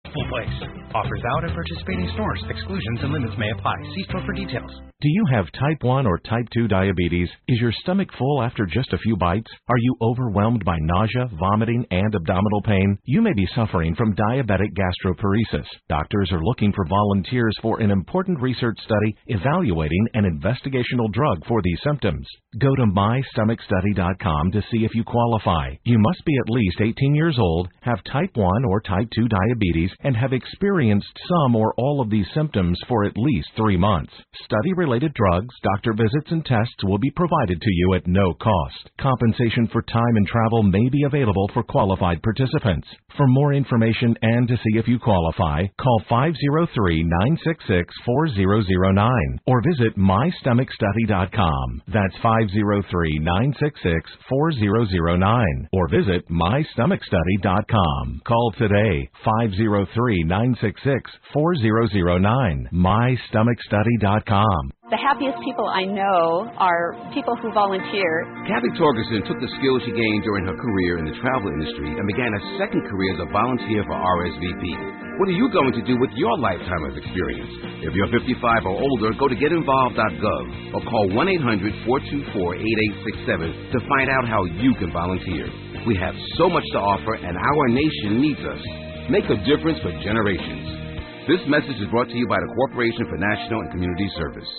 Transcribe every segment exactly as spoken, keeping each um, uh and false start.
Full place. Offers out at participating stores. Exclusions and limits may apply. See store for details. Do you have type one or type two diabetes? Is your stomach full after just a few bites? Are you overwhelmed by nausea, vomiting, and abdominal pain? You may be suffering from diabetic gastroparesis. Doctors are looking for volunteers for an important research study evaluating an investigational drug for these symptoms. Go to my stomach study dot com to see if you qualify. You must be at least eighteen years old, have type one or type two diabetes, and have experienced some or all of these symptoms for at least three months. Study-related drugs, doctor visits, and tests will be provided to you at no cost. Compensation for time and travel may be available for qualified participants. For more information and to see if you qualify, call five oh three, nine six six, four oh oh nine or visit my stomach study dot com. That's five oh three, nine six six, four oh oh nine or visit my stomach study dot com. Call today, five oh three, nine six six, four oh oh nine, my stomach study dot com. The happiest people I know are people who volunteer. Kathy Torgerson took the skills she gained during her career in the travel industry and began a second career as a volunteer for R S V P. What are you going to do with your lifetime of experience? If you're fifty-five or older, go to get involved dot gov or call one eight hundred, four two four, eight eight six seven to find out how you can volunteer. We have so much to offer, and our nation needs us. Make a difference for generations. This message is brought to you by the Corporation for National and Community Service.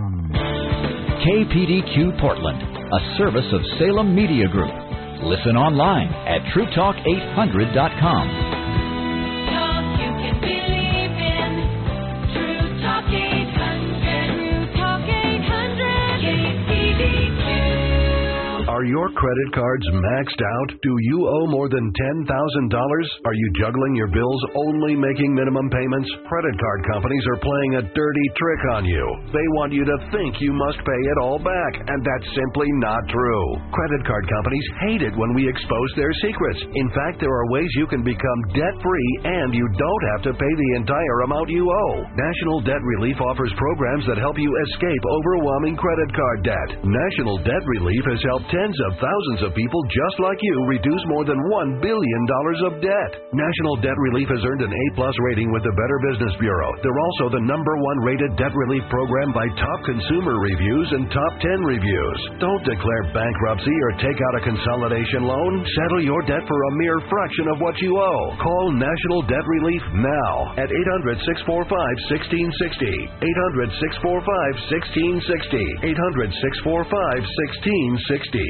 K P D Q Portland, a service of Salem Media Group. Listen online at true talk eight hundred dot com. Talk you can believe in. True Talk eight hundred. True Talk eight hundred. K P D Q. Are your credit cards maxed out? Do you owe more than ten thousand dollars? Are you juggling your bills, only making minimum payments? Credit card companies are playing a dirty trick on you. They want you to think you must pay it all back, and that's simply not true. Credit card companies hate it when we expose their secrets. In fact, there are ways you can become debt-free and you don't have to pay the entire amount you owe. National Debt Relief offers programs that help you escape overwhelming credit card debt. National Debt Relief has helped tens of thousands of people just like you reduce more than one billion dollars of debt. National Debt Relief has earned an A plus rating with the Better Business Bureau. They're also the number one rated debt relief program by Top Consumer Reviews and Top ten Reviews. Don't declare bankruptcy or take out a consolidation loan. Settle your debt for a mere fraction of what you owe. Call National Debt Relief now at eight hundred, six four five, one six six zero. eight hundred, six four five, one six six zero. eight hundred, six four five, one six six zero.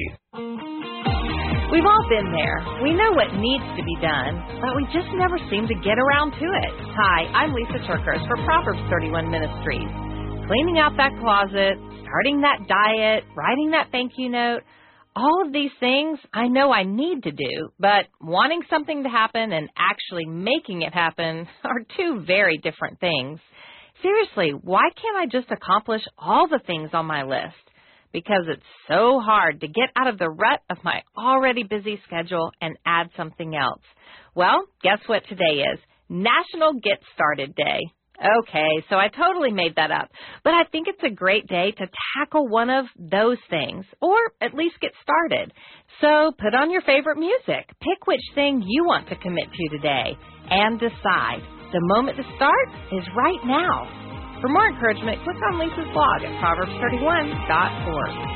We've all been there. We know what needs to be done, but we just never seem to get around to it. Hi, I'm Lisa Turkers for Proverbs thirty-one Ministries. Cleaning out that closet, starting that diet, writing that thank you note, all of these things I know I need to do, but wanting something to happen and actually making it happen are two very different things. Seriously, why can't I just accomplish all the things on my list? Because it's so hard to get out of the rut of my already busy schedule and add something else. Well, guess what today is? National Get Started Day. Okay, so I totally made that up. But I think it's a great day to tackle one of those things, or at least get started. So put on your favorite music. Pick which thing you want to commit to today and decide. The moment to start is right now. For more encouragement, click on Lisa's blog at proverbs thirty-one dot org.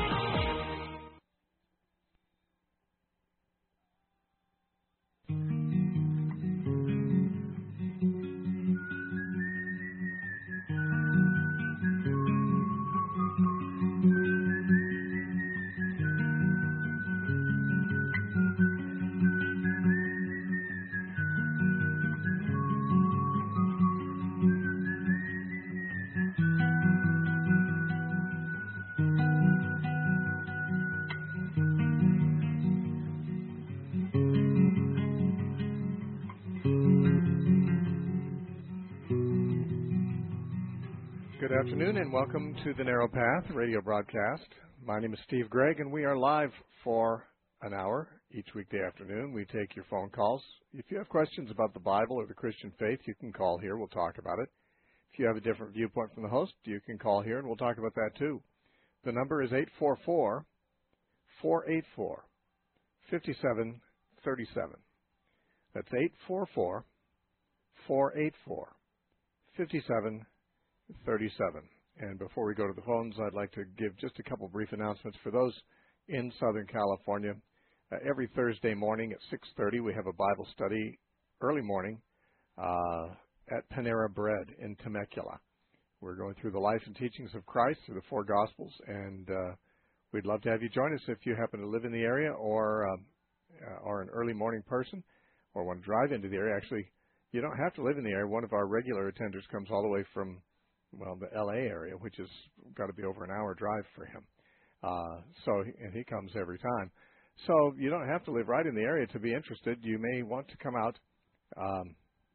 Good afternoon and welcome to the Narrow Path radio broadcast. My name is Steve Gregg and we are live for an hour each weekday afternoon. We take your phone calls. If you have questions about the Bible or the Christian faith, you can call here. We'll talk about it. If you have a different viewpoint from the host, you can call here and we'll talk about that too. The number is eight four four, four eight four, five seven three seven. That's eight four four, four eight four, five seven three seven. And before we go to the phones, I'd like to give just a couple brief announcements for those in Southern California. Uh, every Thursday morning at six thirty, we have a Bible study early morning uh, at Panera Bread in Temecula. We're going through the life and teachings of Christ through the four Gospels, and uh, we'd love to have you join us if you happen to live in the area or uh, uh, are an early morning person or want to drive into the area. Actually, you don't have to live in the area. One of our regular attenders comes all the way from, well, the L A area, which has got to be over an hour drive for him. Uh, so, and he comes every time. So you don't have to live right in the area to be interested. You may want to come out um,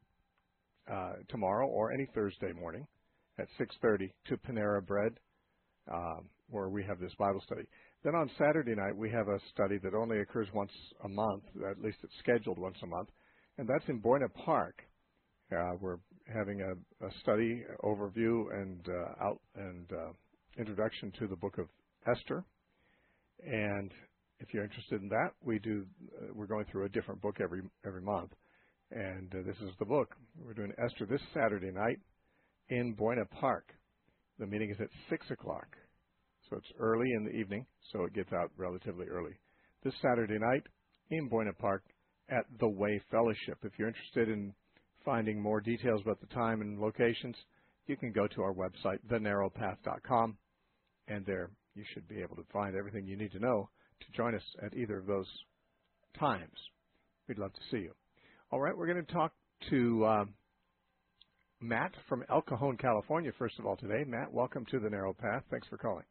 uh, tomorrow or any Thursday morning at six thirty to Panera Bread, um, where we have this Bible study. Then on Saturday night, we have a study that only occurs once a month, at least it's scheduled once a month, and that's in Buena Park. Uh, we're having a, a study overview and uh, out and uh, introduction to the book of Esther. And if you're interested in that, we do. Uh, we're going through a different book every every month, and uh, this is the book. We're doing Esther this Saturday night in Buena Park. The meeting is at six o'clock, so it's early in the evening, so it gets out relatively early. This Saturday night in Buena Park at the Way Fellowship. If you're interested in finding more details about the time and locations, you can go to our website, the narrow path dot com, and there you should be able to find everything you need to know to join us at either of those times. We'd love to see you. All right, we're going to talk to uh, Matt from El Cajon, California, first of all today. Matt, welcome to the Narrow Path. Thanks for calling.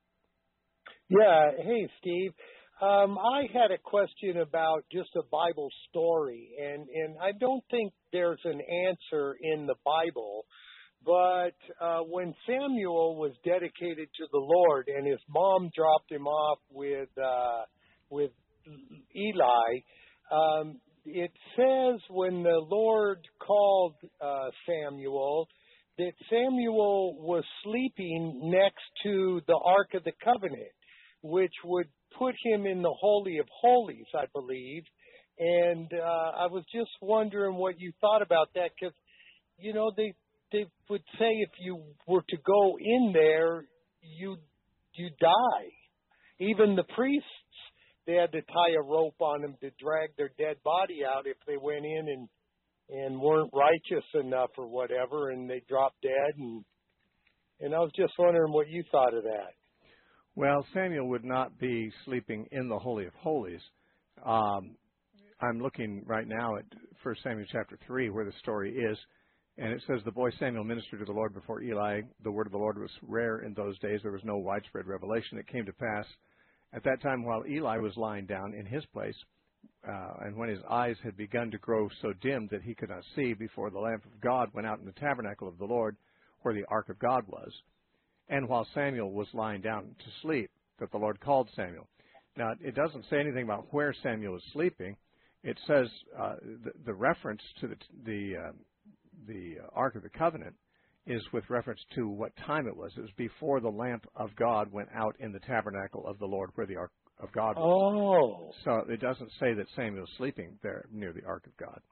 Yeah. Hey, Steve. Um, I had a question about just a Bible story, and, and I don't think there's an answer in the Bible, but uh, when Samuel was dedicated to the Lord and his mom dropped him off with uh, with Eli, um, it says when the Lord called uh, Samuel that Samuel was sleeping next to the Ark of the Covenant, which would put him in the Holy of Holies, I believe. And uh, I was just wondering what you thought about that, because, you know, they they would say if you were to go in there, you you die. Even the priests, they had to tie a rope on them to drag their dead body out if they went in and and weren't righteous enough or whatever, and they dropped dead. And and I was just wondering what you thought of that. Well, Samuel would not be sleeping in the Holy of Holies. Um, I'm looking right now at First Samuel chapter three, where the story is, and it says, the boy Samuel ministered to the Lord before Eli. The word of the Lord was rare in those days. There was no widespread revelation. It came to pass at that time while Eli was lying down in his place, uh, and when his eyes had begun to grow so dim that he could not see, before the lamp of God went out in the tabernacle of the Lord, where the ark of God was. And while Samuel was lying down to sleep, that the Lord called Samuel. Now, it doesn't say anything about where Samuel was sleeping. It says uh, the, the reference to the the, uh, the Ark of the Covenant is with reference to what time it was. It was before the lamp of God went out in the tabernacle of the Lord, where the Ark of God was. Oh. So it doesn't say that Samuel was sleeping there near the Ark of God.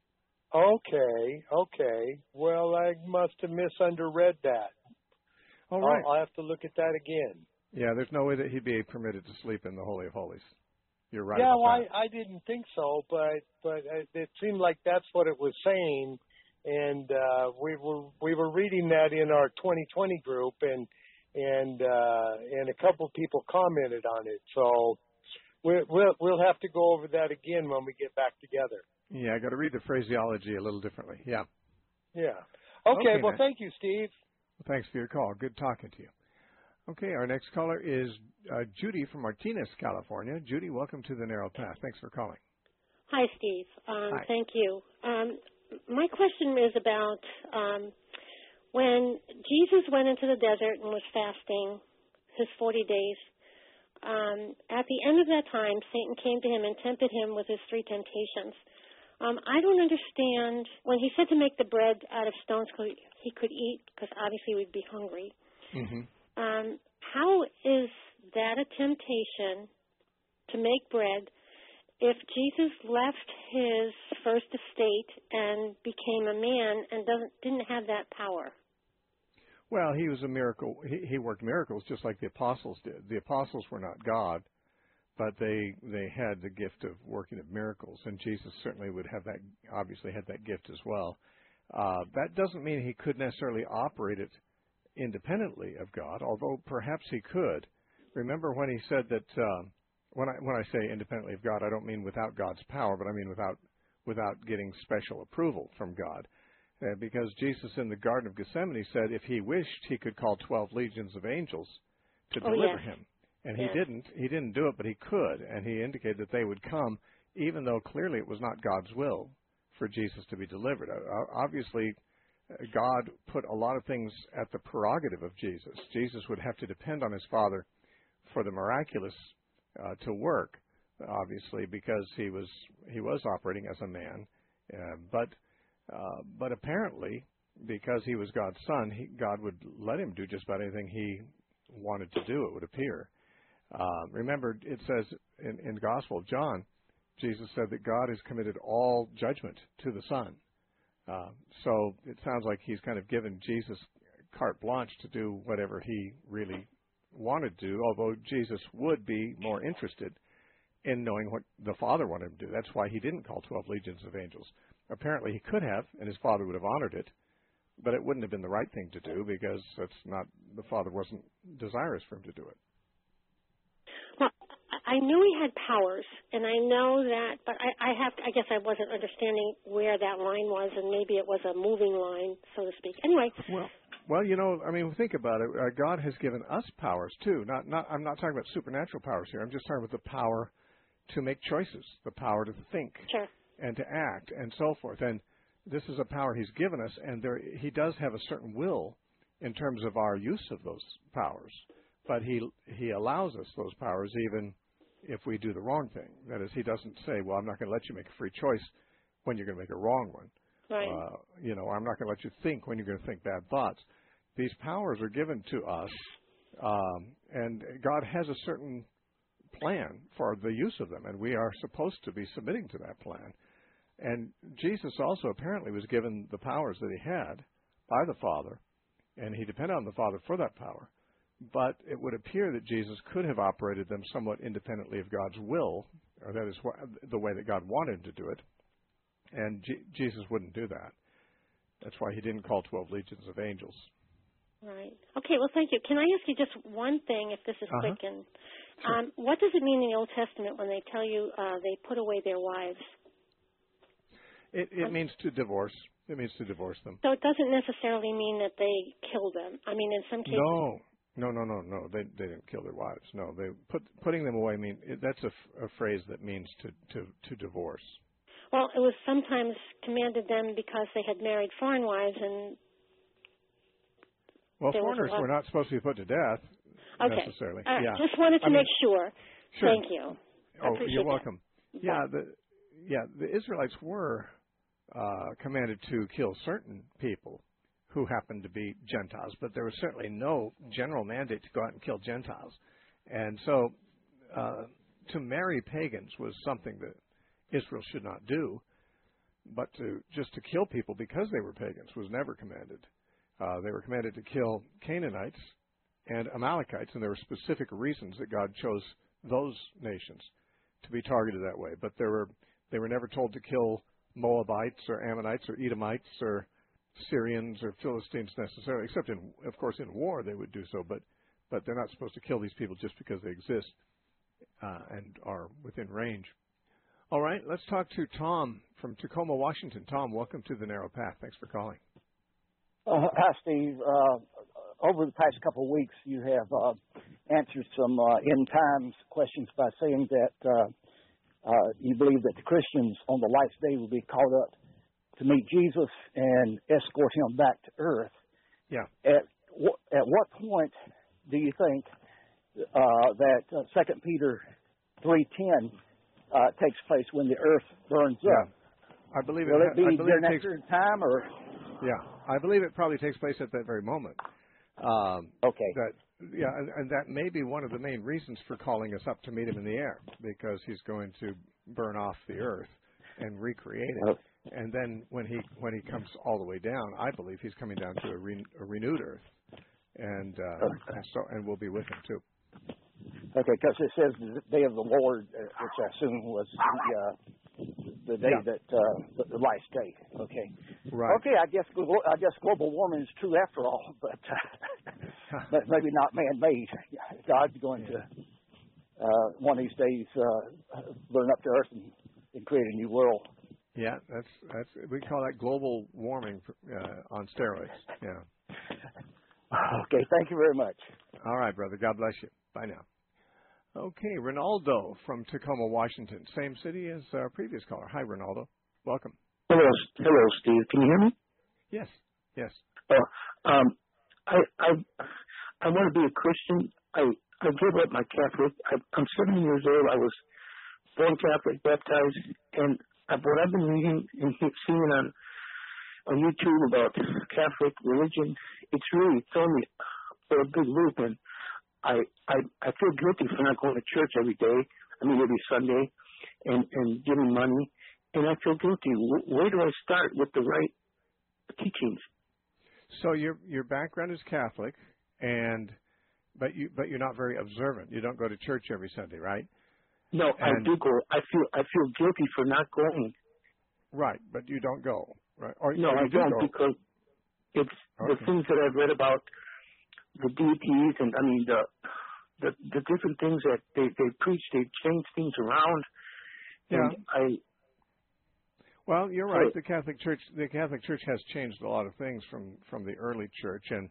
Okay, okay. Well, I must have misunderread that. All right. I'll, I'll have to look at that again. Yeah, there's no way that he'd be permitted to sleep in the Holy of Holies. You're right. Yeah, about well, that. I, I didn't think so, but but it seemed like that's what it was saying, and uh, we were we were reading that in our twenty twenty group, and and uh, and a couple of people commented on it. So we'll we'll we'll have to go over that again when we get back together. Yeah, I got to read the phraseology a little differently. Yeah. Yeah. Okay. Okay, well, man. thank you, Steve. Well, thanks for your call. Good talking to you. Okay, our next caller is uh, Judy from Martinez, California. Judy, welcome to the Narrow Path. Thanks for calling. Hi, Steve. Um, Hi. Thank you. Um, my question is about um, when Jesus went into the desert and was fasting his forty days. Um, at the end of that time, Satan came to him and tempted him with his three temptations. Um, I don't understand when he said to make the bread out of stones so he could eat, because obviously we'd be hungry. Mm-hmm. Um, how is that a temptation to make bread? if Jesus left his first estate and became a man and doesn't didn't have that power? Well, he was a miracle. He, he worked miracles just like the apostles did. The apostles were not God, but they they had the gift of working of miracles, and Jesus certainly would have that. Obviously, had that gift as well. Uh, that doesn't mean he could necessarily operate it independently of God, although perhaps he could. Remember when he said that. Uh, When I when I say independently of God, I don't mean without God's power, but I mean without without getting special approval from God. Uh, because Jesus in the Garden of Gethsemane said if he wished, he could call twelve legions of angels to Oh, deliver yes. him. And Yes. he didn't. He didn't do it, but he could. And he indicated that they would come, even though clearly it was not God's will for Jesus to be delivered. Uh, obviously, uh, God put a lot of things at the prerogative of Jesus. Jesus would have to depend on his Father for the miraculous Uh, to work, obviously, because he was he was operating as a man, uh, but uh, but apparently because he was God's son, he, God would let him do just about anything he wanted to do. It would appear. Uh, remember, it says in, in the Gospel of John, Jesus said that God has committed all judgment to the Son. Uh, so it sounds like he's kind of given Jesus carte blanche to do whatever he really wanted to, although Jesus would be more interested in knowing what the Father wanted him to do. That's why he didn't call twelve legions of angels. Apparently he could have, and his Father would have honored it, but it wouldn't have been the right thing to do because that's not, the Father wasn't desirous for him to do it. Well, I knew he had powers, and I know that, but I, I have, I guess I wasn't understanding where that line was, and maybe it was a moving line, so to speak. Anyway. Well, Well, you know, I mean, think about it. Uh, God has given us powers too. Not, not. I'm not talking about supernatural powers here. I'm just talking about the power to make choices, the power to think, sure. and to act, and so forth. And this is a power He's given us, and there, He does have a certain will in terms of our use of those powers. But He He allows us those powers even if we do the wrong thing. That is, He doesn't say, "Well, I'm not going to let you make a free choice when you're going to make a wrong one." Right. Uh, you know, I'm not going to let you think when you're going to think bad thoughts. These powers are given to us, um, and God has a certain plan for the use of them, and we are supposed to be submitting to that plan. And Jesus also apparently was given the powers that he had by the Father, and he depended on the Father for that power. But it would appear that Jesus could have operated them somewhat independently of God's will, or that is wh- the way that God wanted him to do it. And G- Jesus wouldn't do that. That's why he didn't call twelve legions of angels. Right. Okay, well, thank you. Can I ask you just one thing, if this is Uh-huh. quick? And Sure. um, what does it mean in the Old Testament when they tell you uh, they put away their wives? It, it means to divorce. It means to divorce them. So it doesn't necessarily mean that they kill them. I mean, in some cases. No, no, no, no, no. They they didn't kill their wives. No, they put putting them away. I mean, it, that's a, f- a phrase that means to, to to divorce. Well, it was sometimes commanded them because they had married foreign wives, and Well, there was foreigners a lot- were not supposed to be put to death okay. necessarily. All right. Yeah. Just wanted to I mean, make sure. Sure. Thank you. I Oh, appreciate you're that. welcome. Yeah, the yeah the Israelites were uh, commanded to kill certain people who happened to be Gentiles, but there was certainly no general mandate to go out and kill Gentiles. And so, uh, to marry pagans was something that Israel should not do. But to just to kill people because they were pagans was never commanded. Uh, they were commanded to kill Canaanites and Amalekites, and there were specific reasons that God chose those nations to be targeted that way. But there were they were never told to kill Moabites or Ammonites or Edomites or Syrians or Philistines necessarily, except in, of course, in war they would do so. But but they're not supposed to kill these people just because they exist uh, and are within range. All right, let's talk to Tom from Tacoma, Washington. Tom, welcome to the Narrow Path. Thanks for calling. Uh, hi, Steve. Uh, over the past couple of weeks, you have uh, answered some uh, end times questions by saying that uh, uh, you believe that the Christians on the last day will be called up to meet Jesus and escort him back to earth. Yeah. At wh- at what point do you think uh, that uh, Second Peter three ten uh, takes place when the earth burns yeah. up? I believe will it, it be I believe during it that takes, period of time, or? Yeah, I believe it probably takes place at that very moment. Um, okay. That yeah, and, and that may be one of the main reasons for calling us up to meet him in the air, because he's going to burn off the earth and recreate it. And then when he when he comes all the way down, I believe he's coming down to a, re, a renewed earth, and, uh, okay. and so and we'll be with him too. Okay, because it says the day of the Lord, uh, which I assume was the, uh, the day Yeah. that uh, the, the last day. Okay. Right. Okay, I guess glo- I guess global warming is true after all, but uh, but maybe not man-made. God's going to uh, one of these days uh, burn up the earth and, and create a new world. Yeah, that's that's we call that global warming uh, on steroids. Yeah. Okay, thank you very much. All right, brother. God bless you. Bye now. Okay, Ronaldo from Tacoma, Washington. Same city as our previous caller. Hi, Ronaldo. Welcome. Hello, hello, Steve. Can you hear me? Yes, yes. Oh, um, I I I want to be a Christian. I I gave up my Catholic. I, I'm seventy years old. I was born Catholic, baptized, and I, what I've been reading and seeing on on YouTube about Catholic religion, it's really thrown me for a big loop, and I, I I feel guilty for not going to church every day. I mean, every Sunday, and and giving money, and I feel guilty. Where do I start with the right teachings? So your your background is Catholic, and but you but you're not very observant. You don't go to church every Sunday, right? No, and, I do go. I feel I feel guilty for not going. Right, but you don't go, right? Or, no, or I you do don't go. because it's Okay. the things that I've read about the deities, and I mean the the, the different things that they they preach. They change things around. Yeah. And I. Well, you're right. The Catholic Church, the Catholic Church has changed a lot of things from, from the early church, and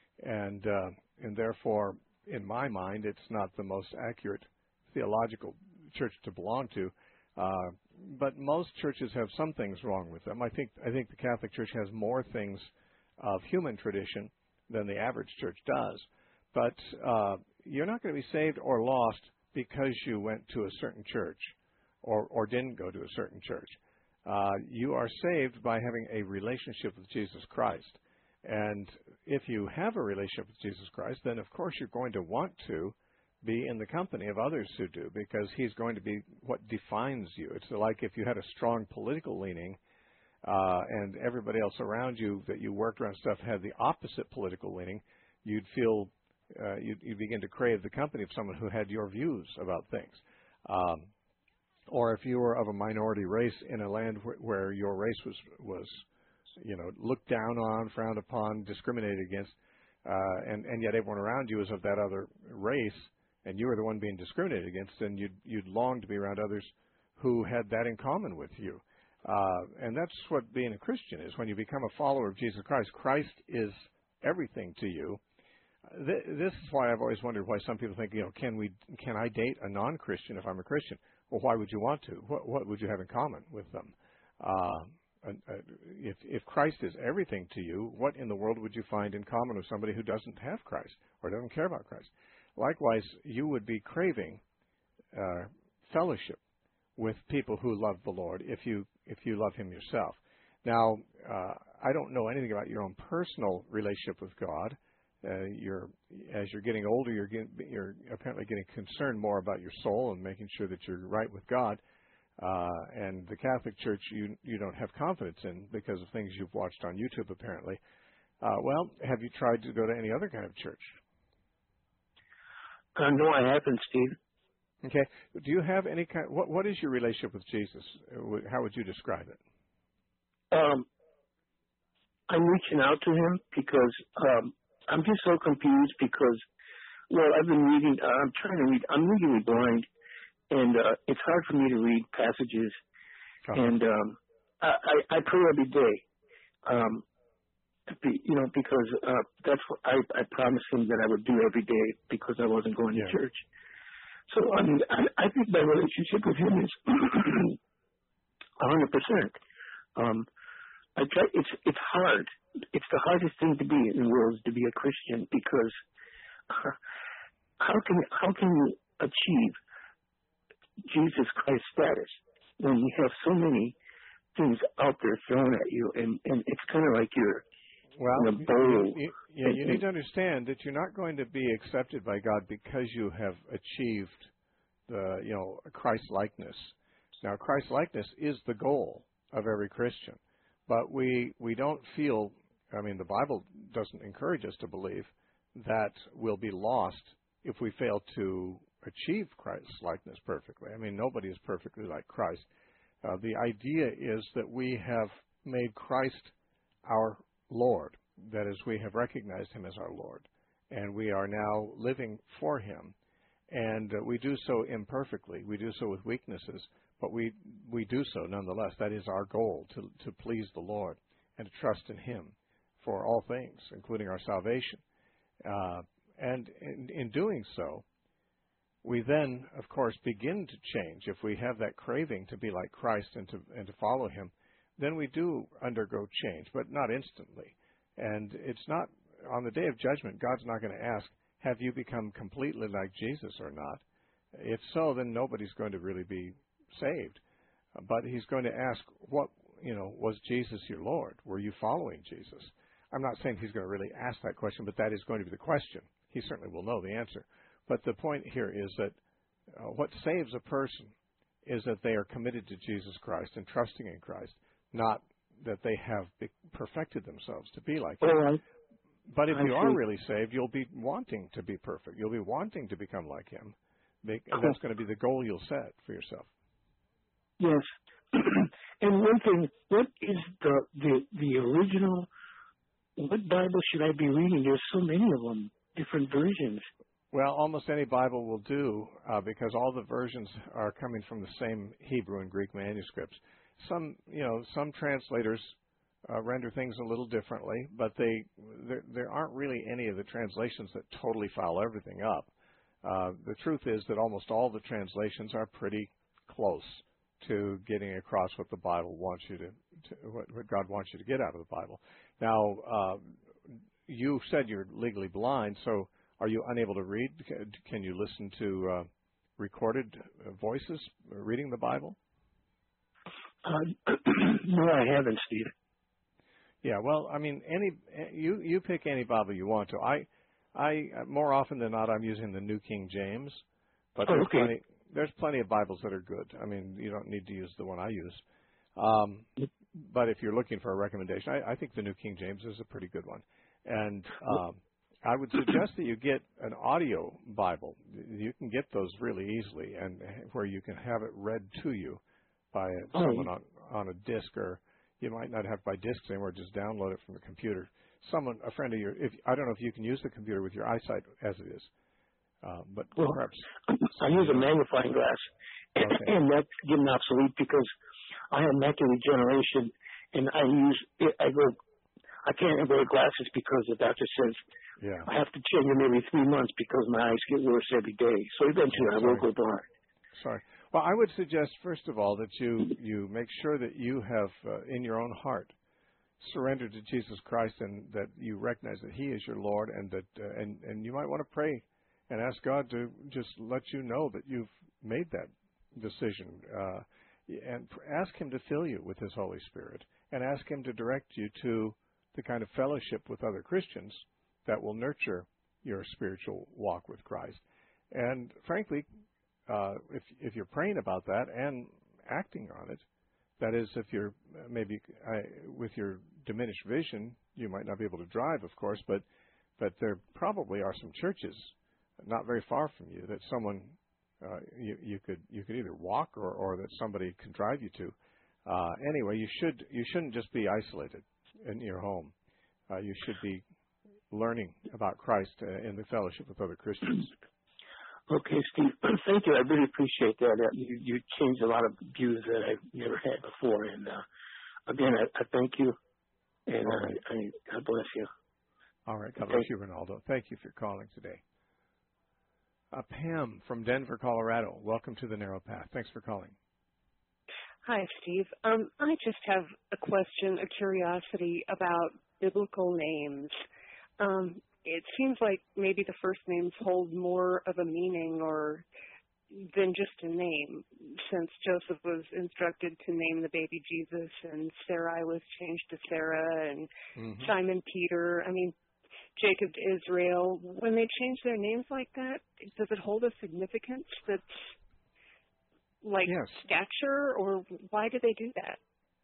and uh, and therefore, in my mind, it's not the most accurate theological church to belong to. Uh, but most churches have some things wrong with them. I think I think the Catholic Church has more things of human tradition than the average church does. But uh, you're not going to be saved or lost because you went to a certain church or or didn't go to a certain church. Uh, you are saved by having a relationship with Jesus Christ. And if you have a relationship with Jesus Christ, then of course you're going to want to be in the company of others who do, because he's going to be what defines you. It's like if you had a strong political leaning uh, and everybody else around you that you worked around stuff had the opposite political leaning, you'd feel, uh, you'd, you'd begin to crave the company of someone who had your views about things. Um, Or if you were of a minority race in a land where, where your race was, was, you know, looked down on, frowned upon, discriminated against, uh, and, and yet everyone around you was of that other race, and you were the one being discriminated against, then you'd, you'd long to be around others who had that in common with you. Uh, and that's what being a Christian is. When you become a follower of Jesus Christ, Christ is everything to you. Th- this is why I've always wondered why some people think, you know, can we, can I date a non-Christian if I'm a Christian? Well, why would you want to? What, what would you have in common with them? Uh, uh, if, if Christ is everything to you, what in the world would you find in common with somebody who doesn't have Christ or doesn't care about Christ? Likewise, you would be craving uh, fellowship with people who love the Lord if you if you love Him yourself. Now, uh, I don't know anything about your own personal relationship with God. Uh, you're as you're getting older, you're getting, you're apparently getting concerned more about your soul and making sure that you're right with God. Uh, and the Catholic Church, you you don't have confidence in because of things you've watched on YouTube, apparently. Uh, well, have you tried to go to any other kind of church? Uh, no, I haven't, Steve. Okay. Do you have any kind? What What is your relationship with Jesus? How would you describe it? Um, I'm reaching out to Him because. Um, I'm just so confused because, well, I've been reading, uh, I'm trying to read, I'm legally blind, and uh, it's hard for me to read passages, uh-huh. and um, I, I, I pray every day, um, be, you know, because uh, that's what I, I promised Him that I would do every day because I wasn't going yeah. to church. So, I mean, I, I think my relationship with Him is one hundred percent. Um, I try, it's, it's hard. It's the hardest thing to be in the world is to be a Christian because uh, how can how can you achieve Jesus Christ status when you have so many things out there thrown at you, and, and it's kind of like you're well, in a bowl. You, you, yeah, you need to understand that you're not going to be accepted by God because you have achieved the you know Christ likeness. Now, Christ-likeness is the goal of every Christian, but we we don't feel, I mean, the Bible doesn't encourage us to believe that we'll be lost if we fail to achieve Christ-likeness perfectly. I mean, nobody is perfectly like Christ. Uh, the idea is that we have made Christ our Lord. That is, we have recognized Him as our Lord, and we are now living for Him. And uh, we do so imperfectly. We do so with weaknesses, but we we do so nonetheless. That is our goal, to to please the Lord and to trust in Him for all things, including our salvation. Uh, and in, in doing so, we then, of course, begin to change. If we have that craving to be like Christ and to and to follow Him, then we do undergo change, but not instantly. And it's not, on the day of judgment, God's not going to ask, have you become completely like Jesus or not? If so, then nobody's going to really be saved. But He's going to ask, what, you know, was Jesus your Lord? Were you following Jesus? I'm not saying He's going to really ask that question, but that is going to be the question. He certainly will know the answer. But the point here is that uh, what saves a person is that they are committed to Jesus Christ and trusting in Christ, not that they have be- perfected themselves to be like Him. All right. But if I you are see. really saved, you'll be wanting to be perfect. You'll be wanting to become like Him. And that's going to be the goal you'll set for yourself. Yes. And one thing, what is the, the the original, what Bible should I be reading? There's so many of them, different versions. Well, almost any Bible will do, uh, because all the versions are coming from the same Hebrew and Greek manuscripts. Some, you know, some translators uh, render things a little differently, but they there, there aren't really any of the translations that totally foul everything up. Uh, the truth is that almost all the translations are pretty close to getting across what the Bible wants you to, to what, what God wants you to get out of the Bible. Now, uh, you said you're legally blind, so are you unable to read? Can you listen to uh, recorded voices reading the Bible? Uh, no, I haven't, Steve. Yeah, well, I mean, any you you pick any Bible you want to. I I more often than not I'm using the New King James, but Oh, there's okay. plenty there's plenty of Bibles that are good. I mean, you don't need to use the one I use. Um, but if you're looking for a recommendation, I, I think the New King James is a pretty good one. And um, I would suggest that you get an audio Bible. You can get those really easily, and where you can have it read to you by Oh. someone on, on a disc, or you might not have by discs anymore. Just download it from the computer. Someone, a friend of yours. If I don't know if you can use the computer with your eyesight as it is, uh, but Well, perhaps I use a magnifying glass, Okay. and that's getting obsolete because I have macular degeneration, and I use I go I can't wear glasses because the doctor says yeah. I have to change them every three months because my eyes get worse every day. So eventually I will Sorry. go blind. Sorry. Well, I would suggest, first of all, that you, you make sure that you have, uh, in your own heart, surrendered to Jesus Christ, and that you recognize that He is your Lord, and that uh, and, and you might want to pray and ask God to just let you know that you've made that decision. Uh, and pr- ask Him to fill you with His Holy Spirit, and ask Him to direct you to the kind of fellowship with other Christians that will nurture your spiritual walk with Christ. And frankly, uh, if if you're praying about that and acting on it, that is, if you're maybe uh, with your diminished vision, you might not be able to drive, of course, but but there probably are some churches not very far from you that someone uh, you you could you could either walk or or that somebody can drive you to. Uh, anyway, you should you shouldn't just be isolated in your home. Uh, you should be learning about Christ uh, in the fellowship with other Christians. Okay, Steve. Thank you. I really appreciate that. Uh, you you changed a lot of views that I've never had before, and uh, again, I, I thank you, and All uh, right. I, God bless you. All right, God Okay. bless you, Ronaldo. Thank you for calling today. Uh, Pam from Denver, Colorado. Welcome to the Narrow Path. Thanks for calling. Hi, Steve. Um, I just have a question, a curiosity about biblical names. Um, it seems like maybe the first names hold more of a meaning or than just a name, since Joseph was instructed to name the baby Jesus and Sarai was changed to Sarah and Mm-hmm. Simon Peter. I mean, Jacob to Israel. When they change their names like that, does it hold a significance that's like Yes. stature, or why do they do that?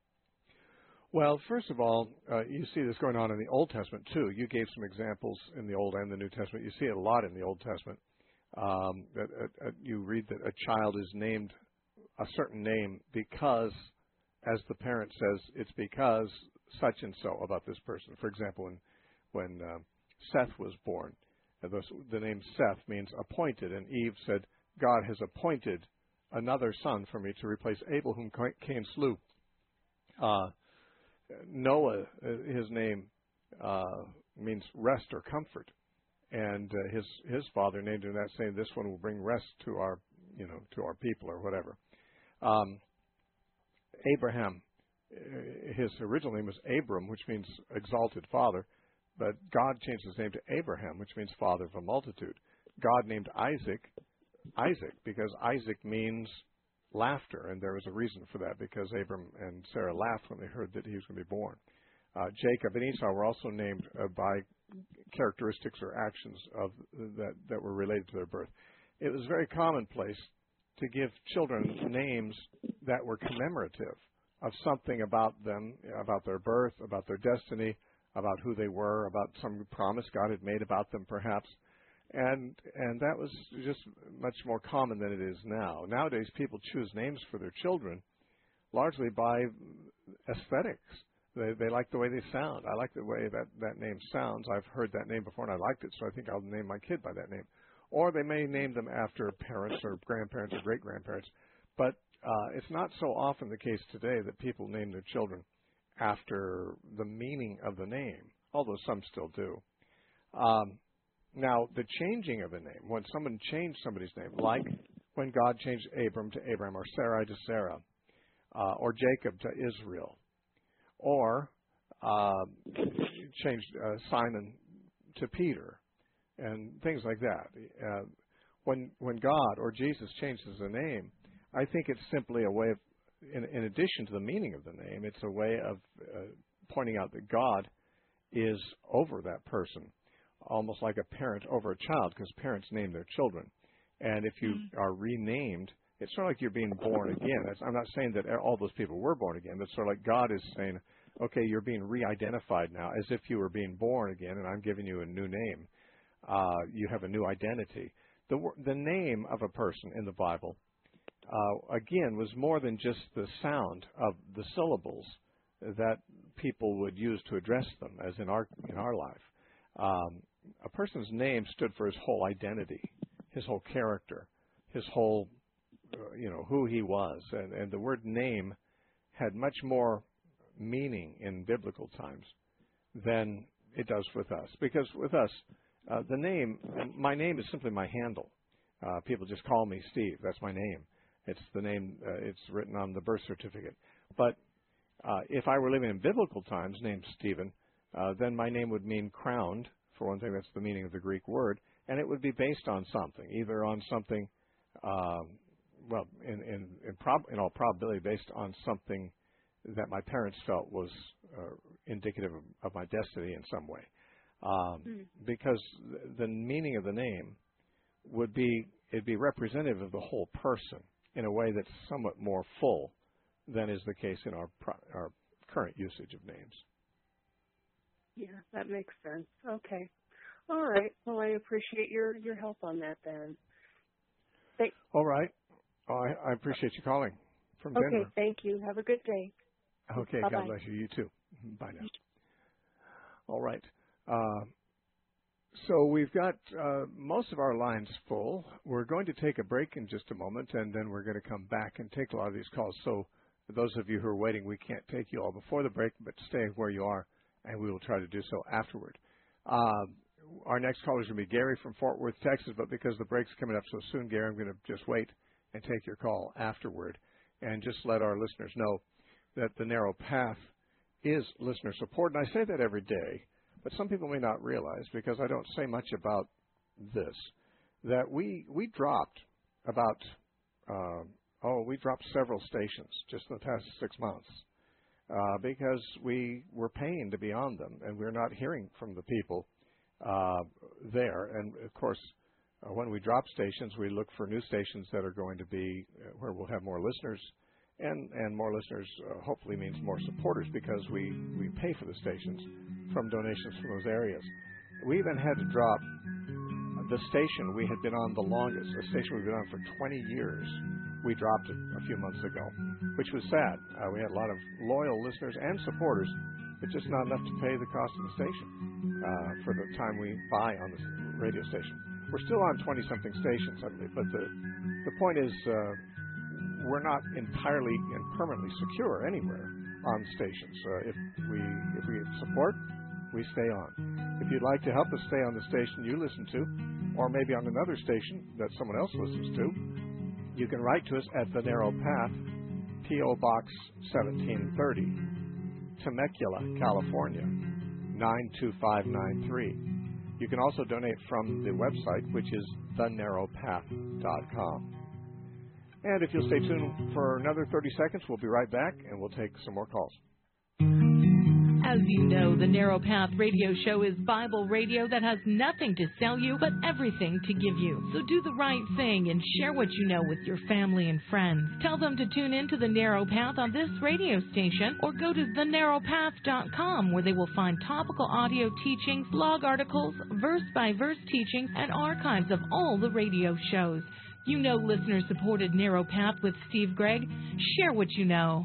Well, first of all, uh, you see this going on in the Old Testament too. You gave some examples in the Old and the New Testament. You see it a lot in the Old Testament. Um, that uh, uh, you read that a child is named a certain name because, as the parent says, it's because such and so about this person. For example, when when uh, Seth was born, uh, the, the name Seth means appointed, and Eve said, God has appointed another son for me to replace Abel, whom Cain slew. Uh, Noah, his name uh, means rest or comfort, and uh, his his father named him that, saying, "This one will bring rest to our, you know, to our people," or whatever. Um, Abraham, his original name was Abram, which means exalted father, but God changed his name to Abraham, which means father of a multitude. God named Isaac Isaac because Isaac means laughter, and there was a reason for that, because Abram and Sarah laughed when they heard that he was going to be born. Uh, Jacob and Esau were also named uh, by characteristics or actions of that that were related to their birth. It was very commonplace to give children names that were commemorative of something about them, about their birth, about their destiny, about who they were, about some promise God had made about them, perhaps. And and that was just much more common than it is now. Nowadays, people choose names for their children largely by aesthetics. They they like the way they sound. I like the way that, that name sounds. I've heard that name before and I liked it, so I think I'll name my kid by that name. Or they may name them after parents or grandparents or great-grandparents. But uh, it's not so often the case today that people name their children after the meaning of the name, although some still do. Um, Now, the changing of a name, when someone changed somebody's name, like when God changed Abram to Abraham, or Sarai to Sarah, uh, or Jacob to Israel, or uh, changed uh, Simon to Peter, and things like that. Uh, when when God or Jesus changes a name, I think it's simply a way of, in, in addition to the meaning of the name, it's a way of uh, pointing out that God is over that person, almost like a parent over a child, because parents name their children. And if you mm-hmm. are renamed, it's sort of like you're being born again. That's, I'm not saying that all those people were born again, but sort of like God is saying, okay, you're being re-identified now, as if you were being born again, and I'm giving you a new name. Uh, you have a new identity. The, the name of a person in the Bible, uh, again, was more than just the sound of the syllables that people would use to address them, as in our in our life. Um, a person's name stood for his whole identity, his whole character, his whole, uh, you know, who he was. And, and the word name had much more meaning in biblical times than it does with us. Because with us, uh, the name, my name is simply my handle. Uh, people just call me Steve. That's my name. It's the name, uh, it's written on the birth certificate. But uh, if I were living in biblical times, named Stephen, uh, then my name would mean crowned. For one thing, that's the meaning of the Greek word, and it would be based on something, either on something, um, well, in in in, prob- in all probability, based on something that my parents felt was uh, indicative of, of my destiny in some way, um, mm. because th- the meaning of the name would be it'd be representative of the whole person in a way that's somewhat more full than is the case in our pro- our current usage of names. Yeah, that makes sense. Okay. All right. Well, I appreciate your, your help on that then. Thank- All right. Oh, I, I appreciate you calling from okay, Denver. thank you. Have a good day. Okay, Bye-bye. God bless you. You too. Bye now. All right. Uh, so we've got uh, most of our lines full. We're going to take a break in just a moment, and then we're going to come back and take a lot of these calls. So for those of you who are waiting, we can't take you all before the break, but stay where you are, and we will try to do so afterward. Uh, our next caller is going to be Gary from Fort Worth, Texas, but because the break's coming up so soon, Gary, I'm going to just wait and take your call afterward and just let our listeners know that the Narrow Path is listener support. And I say that every day, but some people may not realize, because I don't say much about this, that we we dropped about, uh, oh, we dropped several stations just in the past six months. Uh, because we were paying to be on them, and we're not hearing from the people uh, there. And, of course, uh, when we drop stations, we look for new stations that are going to be uh, where we'll have more listeners, and and more listeners uh, hopefully means more supporters because we we pay for the stations from donations from those areas. We even had to drop the station we had been on the longest, a station we've been on for twenty years. We dropped it a few months ago, which was sad. Uh, we had a lot of loyal listeners and supporters, but just not enough to pay the cost of the station uh, for the time we buy on the radio station. We're still on twenty-something stations, I believe, but the the point is uh, we're not entirely and permanently secure anywhere on stations. Uh, if we if we support, we stay on. If you'd like to help us stay on the station you listen to, or maybe on another station that someone else listens to, you can write to us at The Narrow Path, P O. Box seventeen thirty, Temecula, California, nine two five nine three. You can also donate from the website, which is the narrow path dot com. And if you'll stay tuned for another thirty seconds, we'll be right back, and we'll take some more calls. As you know, the Narrow Path radio show is Bible radio that has nothing to sell you, but everything to give you. So do the right thing and share what you know with your family and friends. Tell them to tune in to the Narrow Path on this radio station, or go to the narrow path dot com, where they will find topical audio teachings, blog articles, verse-by-verse teachings, and archives of all the radio shows. You know listener-supported Narrow Path with Steve Gregg. Share what you know.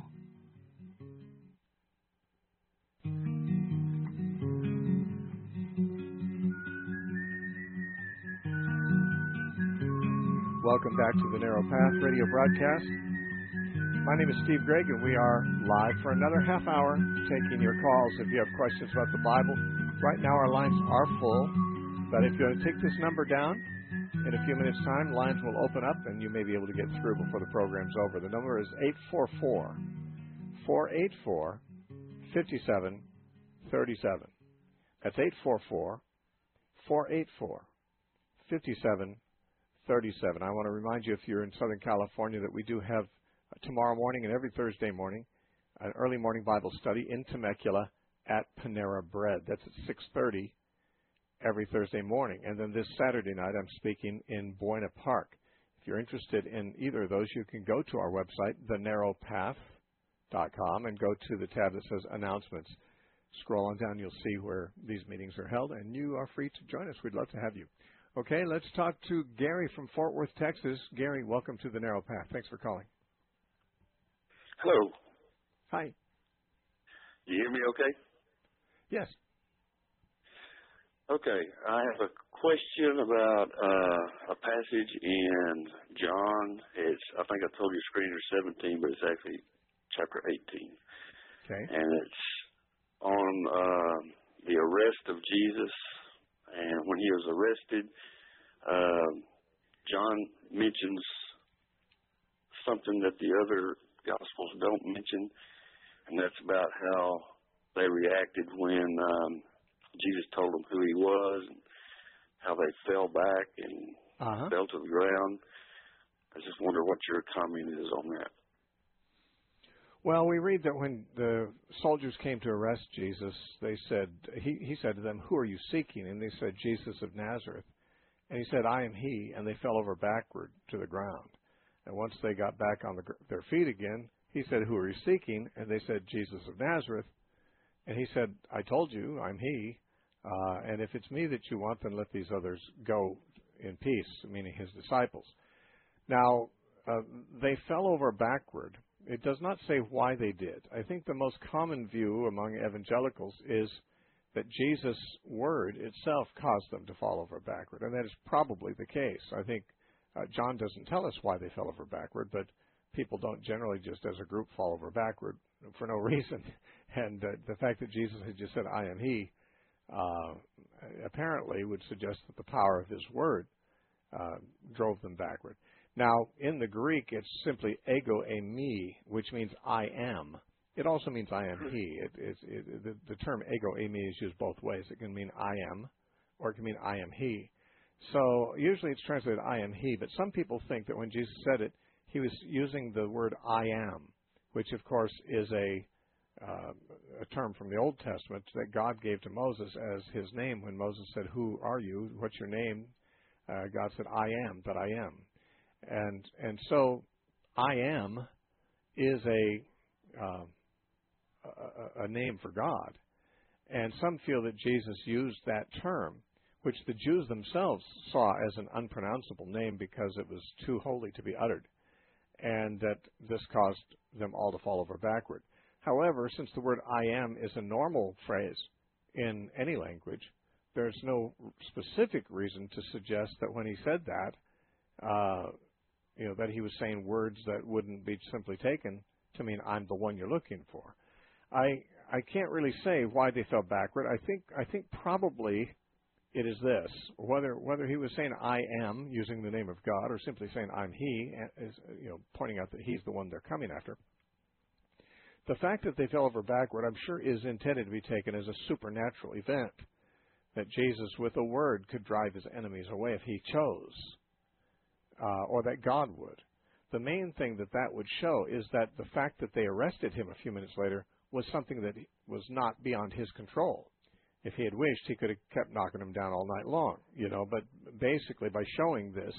Welcome back to the Narrow Path radio broadcast. My name is Steve Gregg, and we are live for another half hour taking your calls if you have questions about the Bible. Right now our lines are full, but if you want to take this number down, in a few minutes' time, lines will open up, and you may be able to get through before the program's over. The number is eight four four, four eight four, five seven three seven. That's eight four four, four eight four, five seven three seven. I want to remind you, if you're in Southern California, that we do have uh, tomorrow morning and every Thursday morning an early morning Bible study in Temecula at Panera Bread. That's at six thirty every Thursday morning. And then this Saturday night, I'm speaking in Buena Park. If you're interested in either of those, you can go to our website, the narrow path dot com, and go to the tab that says Announcements. Scroll on down, you'll see where these meetings are held, and you are free to join us. We'd love to have you. Okay, let's talk to Gary from Fort Worth, Texas. Gary, welcome to the Narrow Path. Thanks for calling. Hello. Hi. You hear me okay? Yes. Okay, I have a question about uh, a passage in John. It's I think I told you screener seventeen, but it's actually chapter eighteen. Okay. And it's on uh, the arrest of Jesus. And when he was arrested, uh, John mentions something that the other Gospels don't mention, and that's about how they reacted when um, Jesus told them who he was, and how they fell back and uh-huh. fell to the ground. I just wonder what your comment is on that. Well, we read that when the soldiers came to arrest Jesus, they said, he, he said to them, "Who are you seeking?" And they said, "Jesus of Nazareth." And he said, "I am he." And they fell over backward to the ground. And once they got back on the, their feet again, he said, "Who are you seeking?" And they said, "Jesus of Nazareth." And he said, "I told you, I'm he. Uh, and if it's me that you want, then let these others go in peace," meaning his disciples. Now, uh, they fell over backward. It does not say why they did. I think the most common view among evangelicals is that Jesus' word itself caused them to fall over backward, and that is probably the case. I think uh, John doesn't tell us why they fell over backward, but people don't generally just as a group fall over backward for no reason. And uh, the fact that Jesus had just said, "I am he," uh, apparently would suggest that the power of his word uh, drove them backward. Now, in the Greek, it's simply ego eimi, which means I am. It also means I am he. It, it, it, the, the term ego eimi is used both ways. It can mean I am, or it can mean I am he. So usually it's translated I am he, but some people think that when Jesus said it, he was using the word I am, which of course is a, uh, a term from the Old Testament that God gave to Moses as his name when Moses said, "Who are you? What's your name?" Uh, God said, I am that I am. And and so I am is a, uh, a, a name for God. And some feel that Jesus used that term, which the Jews themselves saw as an unpronounceable name because it was too holy to be uttered, and that this caused them all to fall over backward. However, since the word I am is a normal phrase in any language, there's no specific reason to suggest that when he said that, uh, you know, that he was saying words that wouldn't be simply taken to mean I'm the one you're looking for. I I can't really say why they fell backward. I think I think probably it is this: whether whether he was saying I am using the name of God, or simply saying I'm he, is, you know, pointing out that he's the one they're coming after. The fact that they fell over backward, I'm sure, is intended to be taken as a supernatural event, that Jesus, with a word, could drive his enemies away if he chose, uh, or that God would. The main thing that that would show is that the fact that they arrested him a few minutes later was something that was not beyond his control. If he had wished, he could have kept knocking them down all night long, you know. But basically, by showing this,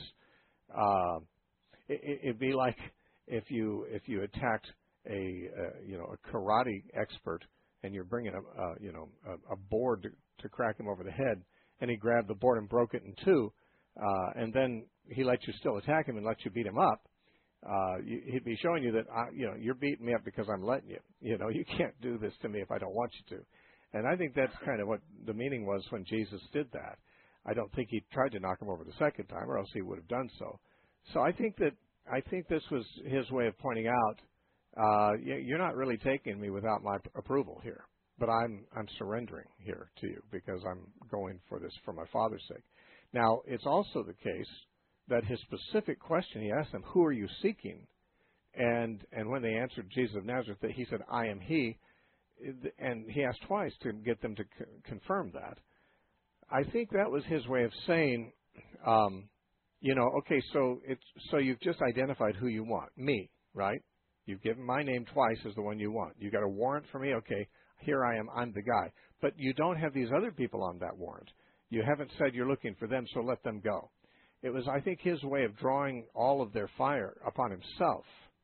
uh, it, it'd be like if you if you attacked a uh, you know a karate expert and you're bringing a uh, you know a, a board to, to crack him over the head, and he grabbed the board and broke it in two, uh, and then he let you still attack him and let you beat him up. Uh, you, he'd be showing you that I, you know you're beating me up because I'm letting you. You know you can't do this to me if I don't want you to. And I think that's kind of what the meaning was when Jesus did that. I don't think he tried to knock him over the second time, or else he would have done so. So I think that I think this was his way of pointing out, uh, you're not really taking me without my approval here, but I'm I'm surrendering here to you because I'm going for this for my Father's sake. Now, it's also the case that his specific question, he asked them, who are you seeking? And and when they answered Jesus of Nazareth, that he said, I am he. And he asked twice to get them to c- confirm that. I think that was his way of saying, um, you know, okay, so it's so you've just identified who you want, me, right? You've given my name twice as the one you want. You got a warrant for me? Okay, here I am, I'm the guy. But you don't have these other people on that warrant. You haven't said you're looking for them, so let them go. It was, I think, his way of drawing all of their fire upon himself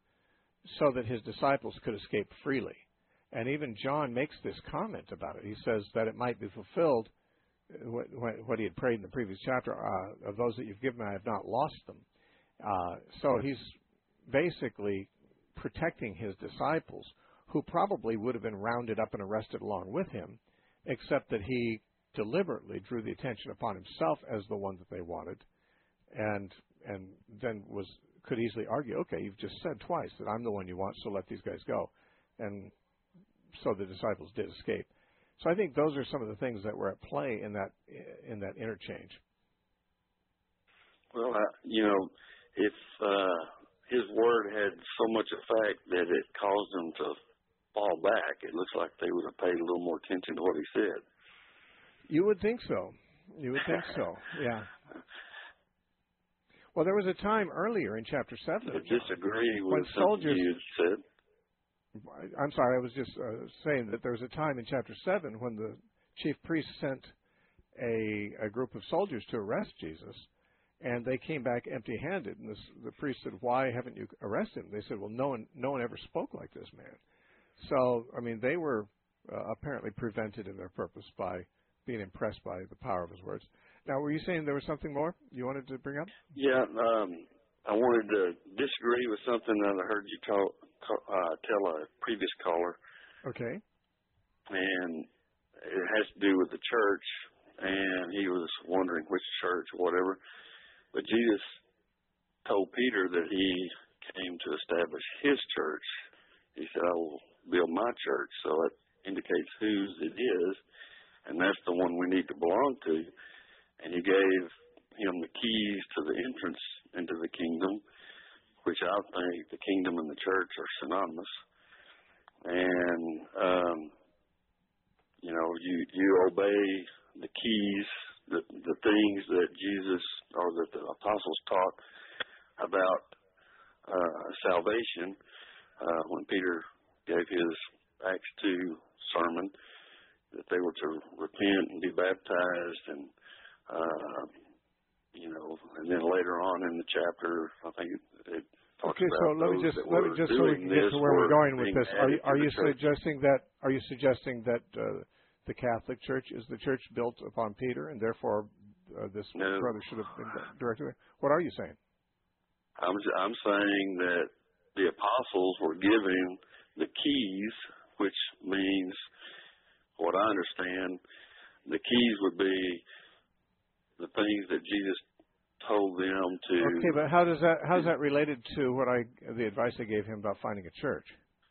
so that his disciples could escape freely. And even John makes this comment about it. He says that it might be fulfilled, what, what he had prayed in the previous chapter, uh, of those that you've given me, I have not lost them. Uh, so he's basically protecting his disciples, who probably would have been rounded up and arrested along with him, except that he deliberately drew the attention upon himself as the one that they wanted, and and then was could easily argue, okay, you've just said twice that I'm the one you want, so let these guys go. And so the disciples did escape. So I think those are some of the things that were at play in that in that interchange. Well, I, you know, if uh, his word had so much effect that it caused them to fall back, it looks like they would have paid a little more attention to what he said. You would think so. You would think so. Yeah. Well, there was a time earlier in chapter seven. I disagree with when something soldiers, you said. I'm sorry, I was just uh, saying that there was a time in chapter seven when the chief priest sent a, a group of soldiers to arrest Jesus, and they came back empty-handed. And this, the priest said, "Why haven't you arrested him?" They said, "Well, no one, no one ever spoke like this man." So, I mean, they were uh, apparently prevented in their purpose by being impressed by the power of his words. Now, were you saying there was something more you wanted to bring up? Yeah, um, I wanted to disagree with something that I heard you talk, uh, tell a previous caller. Okay. And it has to do with the church, and he was wondering which church or whatever. But Jesus told Peter that he came to establish his church. He said, I will build my church. So it indicates whose it is, and that's the one we need to belong to. And he gave him the keys to the entrance into the kingdom, which I think the kingdom and the church are synonymous. And, um, you know, you, you obey the keys, the, the things that Jesus or that the apostles taught about uh, salvation uh, when Peter gave his Acts two sermon, that they were to repent and be baptized and Uh, you know, and then later on in the chapter, I think it, it talks okay, about so let me those just that let me were just so we doing can get this to where we're were going with being this. Are you, added to are the you church. suggesting that are you suggesting that uh, the Catholic Church is the church built upon Peter, and therefore uh, this No. brother should have been directed? What are you saying? I'm I'm saying that the apostles were given the keys, which means, what I understand, the keys would be the things that Jesus told them to. Okay, but how does that how is that related to what I the advice I gave him about finding a church?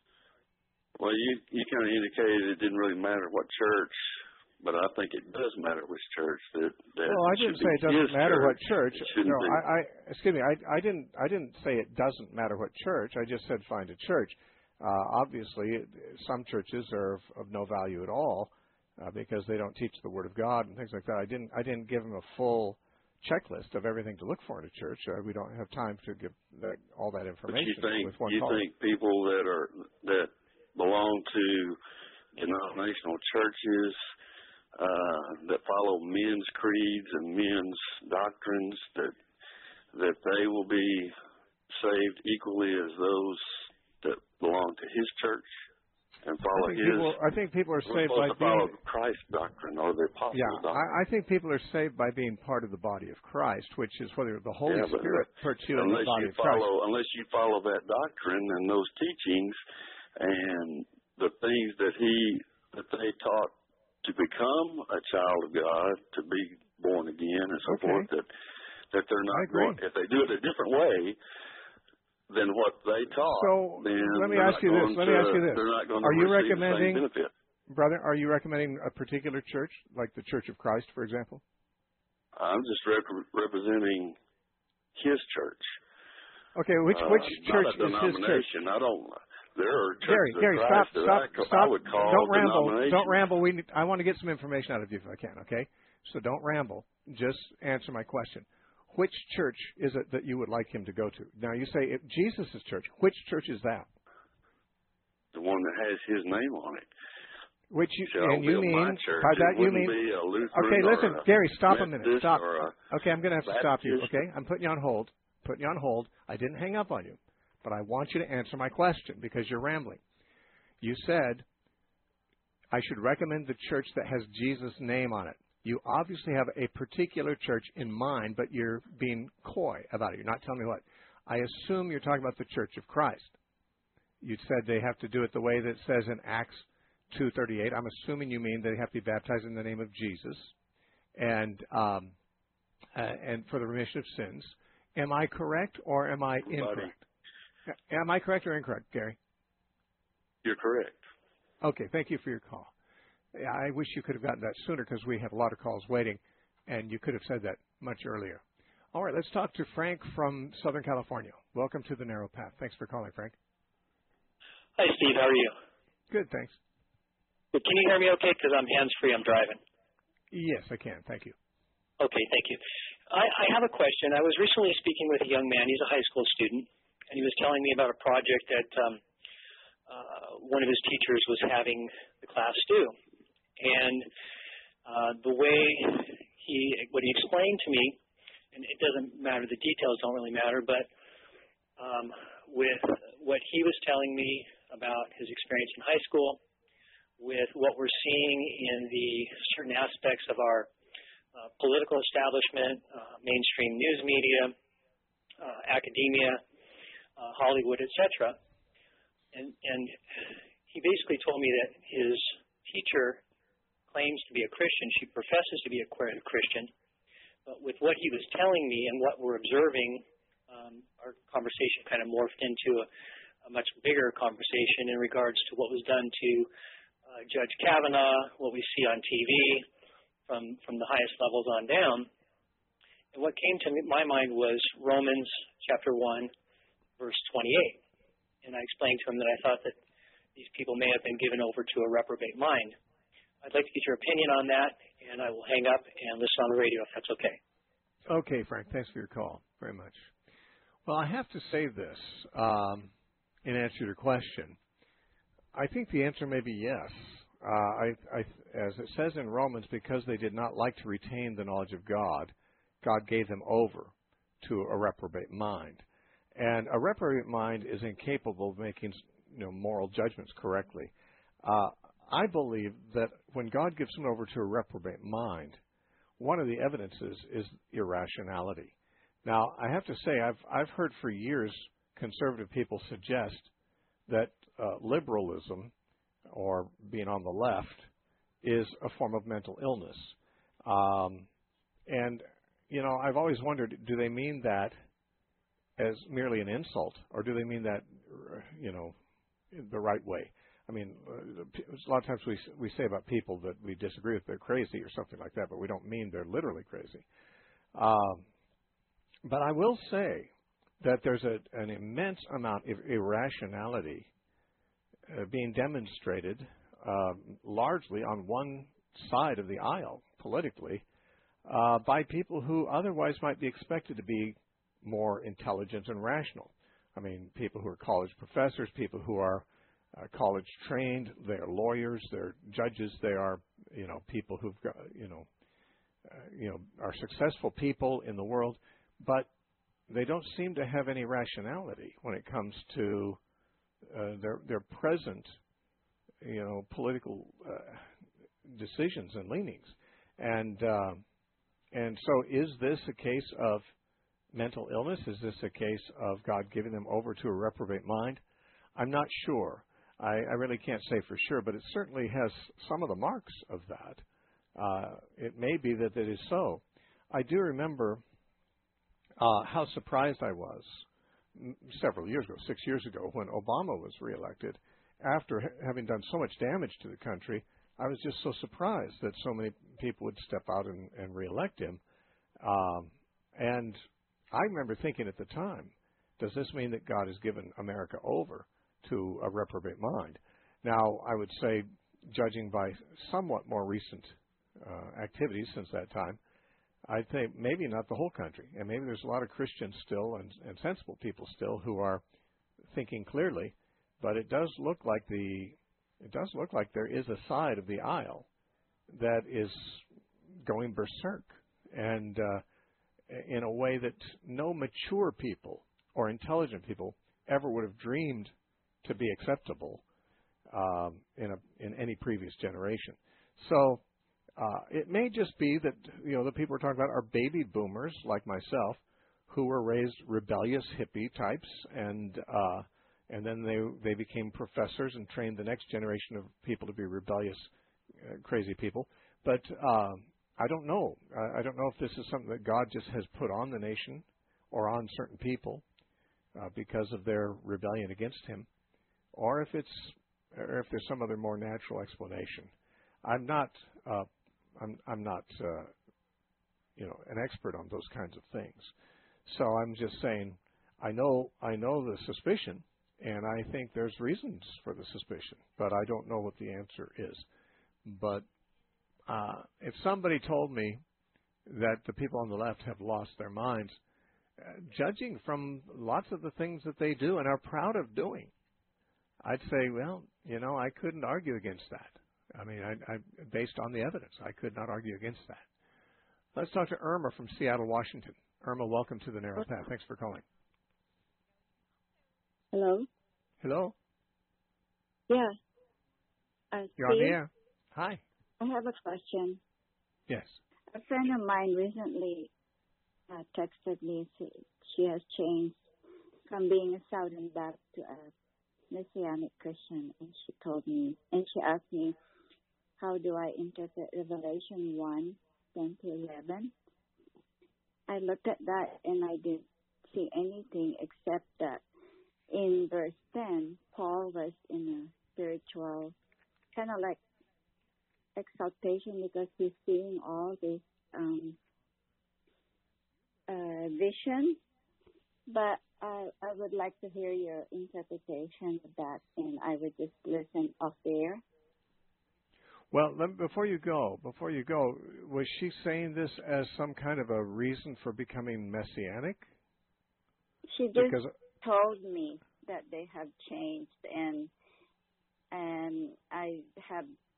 Well, you you kind of indicated it didn't really matter what church, but I think it does matter which church. That, that well, I didn't say it doesn't matter what church. church. No, be. I, I excuse me. I, I didn't I didn't say it doesn't matter what church. I just said find a church. Uh, obviously, some churches are of, of no value at all uh, because they don't teach the Word of God and things like that. I didn't I didn't give them a full checklist of everything to look for in a church. Uh, we don't have time to give that, all that information But you think with one you call. think people that are that belong to denominational churches uh, that follow men's creeds and men's doctrines, that that they will be saved equally as those that belong to his church and follow I think his. people, I think people are We're saved supposed by to being. follow Christ's doctrine or the apostles' Yeah, doctrine. I, I think people are saved by being part of the body of Christ, which is whether the Holy Yeah, but Spirit puts you in the unless body you of Christ. follow, unless you follow that doctrine and those teachings and the things that he that they taught to become a child of God, to be born again and so Okay. forth, that that they're not I agree. going. If they do it a different way than what they taught, So then let me they're ask not you this. going Let me to- ask you this. They're not going to Are you receive recommending, the same benefit. brother? Are you recommending a particular church, like the Church of Christ, for example? I'm just rep- representing his church. Okay, which Uh, which not church a is his church? denomination. I don't. There are churches Gary, of Gary, Christ stop, that stop, I, co- stop. I would call Don't ramble. denominations. Don't ramble. We need, I want to get some information out of you if I can. Okay, so don't ramble. Just answer my question. Which church is it that you would like him to go to? Now you say if Jesus' church. Which church is that? The one that has his name on it. Which you Shall and you build my mean church. by It that you wouldn't mean be a Lutheran okay? or Listen, a Gary, stop a minute. Methodist Stop. or a Okay, I'm going to have to stop you. Baptist. Okay, I'm putting you on hold. Putting you on hold. I didn't hang up on you, but I want you to answer my question because you're rambling. You said I should recommend the church that has Jesus' name on it. You obviously have a particular church in mind, but you're being coy about it. You're not telling me what. I assume you're talking about the Church of Christ. You said they have to do it the way that it says in Acts two thirty-eight. I'm assuming you mean they have to be baptized in the name of Jesus and um, uh, and for the remission of sins. Am I correct or am I incorrect? Am I correct or incorrect, Gary? You're correct. Okay, thank you for your call. I wish you could have gotten that sooner because we have a lot of calls waiting, and you could have said that much earlier. All right, let's talk to Frank from Southern California. Welcome to the Narrow Path. Thanks for calling, Frank. Hi, Steve. How are you? Good, thanks. Can you hear me okay? Because I'm hands-free. I'm driving. Yes, I can. Thank you. Okay, thank you. I, I have a question. I was recently speaking with a young man. He's a high school student, and he was telling me about a project that um, uh, one of his teachers was having the class do. And uh, the way he, what he explained to me, and it doesn't matter, the details don't really matter, but um, with what he was telling me about his experience in high school, with what we're seeing in the certain aspects of our uh, political establishment, uh, mainstream news media, uh, academia, uh, Hollywood, et cetera. And, and he basically told me that his teacher claims to be a Christian. She professes to be a Christian. But with what he was telling me and what we're observing, um, our conversation kind of morphed into a, a much bigger conversation in regards to what was done to uh, Judge Kavanaugh, what we see on T V from, from the highest levels on down. And what came to my mind was Romans chapter one, verse twenty-eight. And I explained to him that I thought that these people may have been given over to a reprobate mind. I'd like to get your opinion on that, and I will hang up and listen on the radio if that's okay. Okay, Frank. Thanks for your call very much. Well, I have to say this um, in answer to your question. I think the answer may be yes. Uh, I, I, as it says in Romans, because they did not like to retain the knowledge of God, God gave them over to a reprobate mind. And a reprobate mind is incapable of making, you know, moral judgments correctly. Uh, I believe that when God gives someone over to a reprobate mind, one of the evidences is irrationality. Now, I have to say, I've I've heard for years conservative people suggest that uh, liberalism, or being on the left, is a form of mental illness. Um, and, you know, I've always wondered, do they mean that as merely an insult, or do they mean that, you know, the right way? I mean, a lot of times we we say about people that we disagree with, they're crazy or something like that, but we don't mean they're literally crazy. Um, but I will say that there's a, an immense amount of irrationality uh, being demonstrated uh, largely on one side of the aisle politically uh, by people who otherwise might be expected to be more intelligent and rational. I mean, people who are college professors, people who are Uh, college trained, they're lawyers, they're judges, they are, you know, people who've got, you know, uh, you know, are successful people in the world, but they don't seem to have any rationality when it comes to uh, their their present, you know, political uh, decisions and leanings. And uh, and so, is this a case of mental illness? Is this a case of God giving them over to a reprobate mind? I'm not sure. I, I really can't say for sure, but it certainly has some of the marks of that. Uh, it may be that it is so. I do remember uh, how surprised I was several years ago, six years ago, when Obama was reelected. After ha- having done so much damage to the country, I was just so surprised that so many people would step out and, and reelect him. Um, and I remember thinking at the time, does this mean that God has given America over to a reprobate mind? Now, I would say, judging by somewhat more recent uh, activities since that time, I'd say maybe not the whole country. And maybe there's a lot of Christians still and, and sensible people still who are thinking clearly, but it does look like the it does look like there is a side of the aisle that is going berserk, and uh, in a way that no mature people or intelligent people ever would have dreamed to be acceptable um, in a in any previous generation. So uh, it may just be that, you know, the people we're talking about are baby boomers like myself, who were raised rebellious hippie types, and uh, and then they they became professors and trained the next generation of people to be rebellious, uh, crazy people. But uh, I don't know. I, I don't know if this is something that God just has put on the nation or on certain people uh, because of their rebellion against Him, or if it's, or if there's some other more natural explanation. I'm not, uh, I'm, I'm not, uh, you know, an expert on those kinds of things. So I'm just saying, I know, I know the suspicion, and I think there's reasons for the suspicion, but I don't know what the answer is. But uh, if somebody told me that the people on the left have lost their minds, uh, judging from lots of the things that they do and are proud of doing, I'd say, well, you know, I couldn't argue against that. I mean, I, I, based on the evidence, I could not argue against that. Let's talk to Irma from Seattle, Washington. Irma, welcome to the Narrow Path. Thanks for calling. Hello. Hello. Yeah. Uh, You're on the air. Hi. I have a question. Yes. A friend of mine recently uh, texted me. She has changed from being a Southern Baptist to a Messianic Christian, and she told me, and she asked me, how do I interpret Revelation one, ten to eleven? I looked at that and I didn't see anything except that in verse ten, Paul was in a spiritual kind of like exaltation because he's seeing all this um, uh, vision, but I, I would like to hear your interpretation of that, and I would just listen off there. Well, let, before you go, before you go, was she saying this as some kind of a reason for becoming messianic? She just because, told me that they have changed, and and I have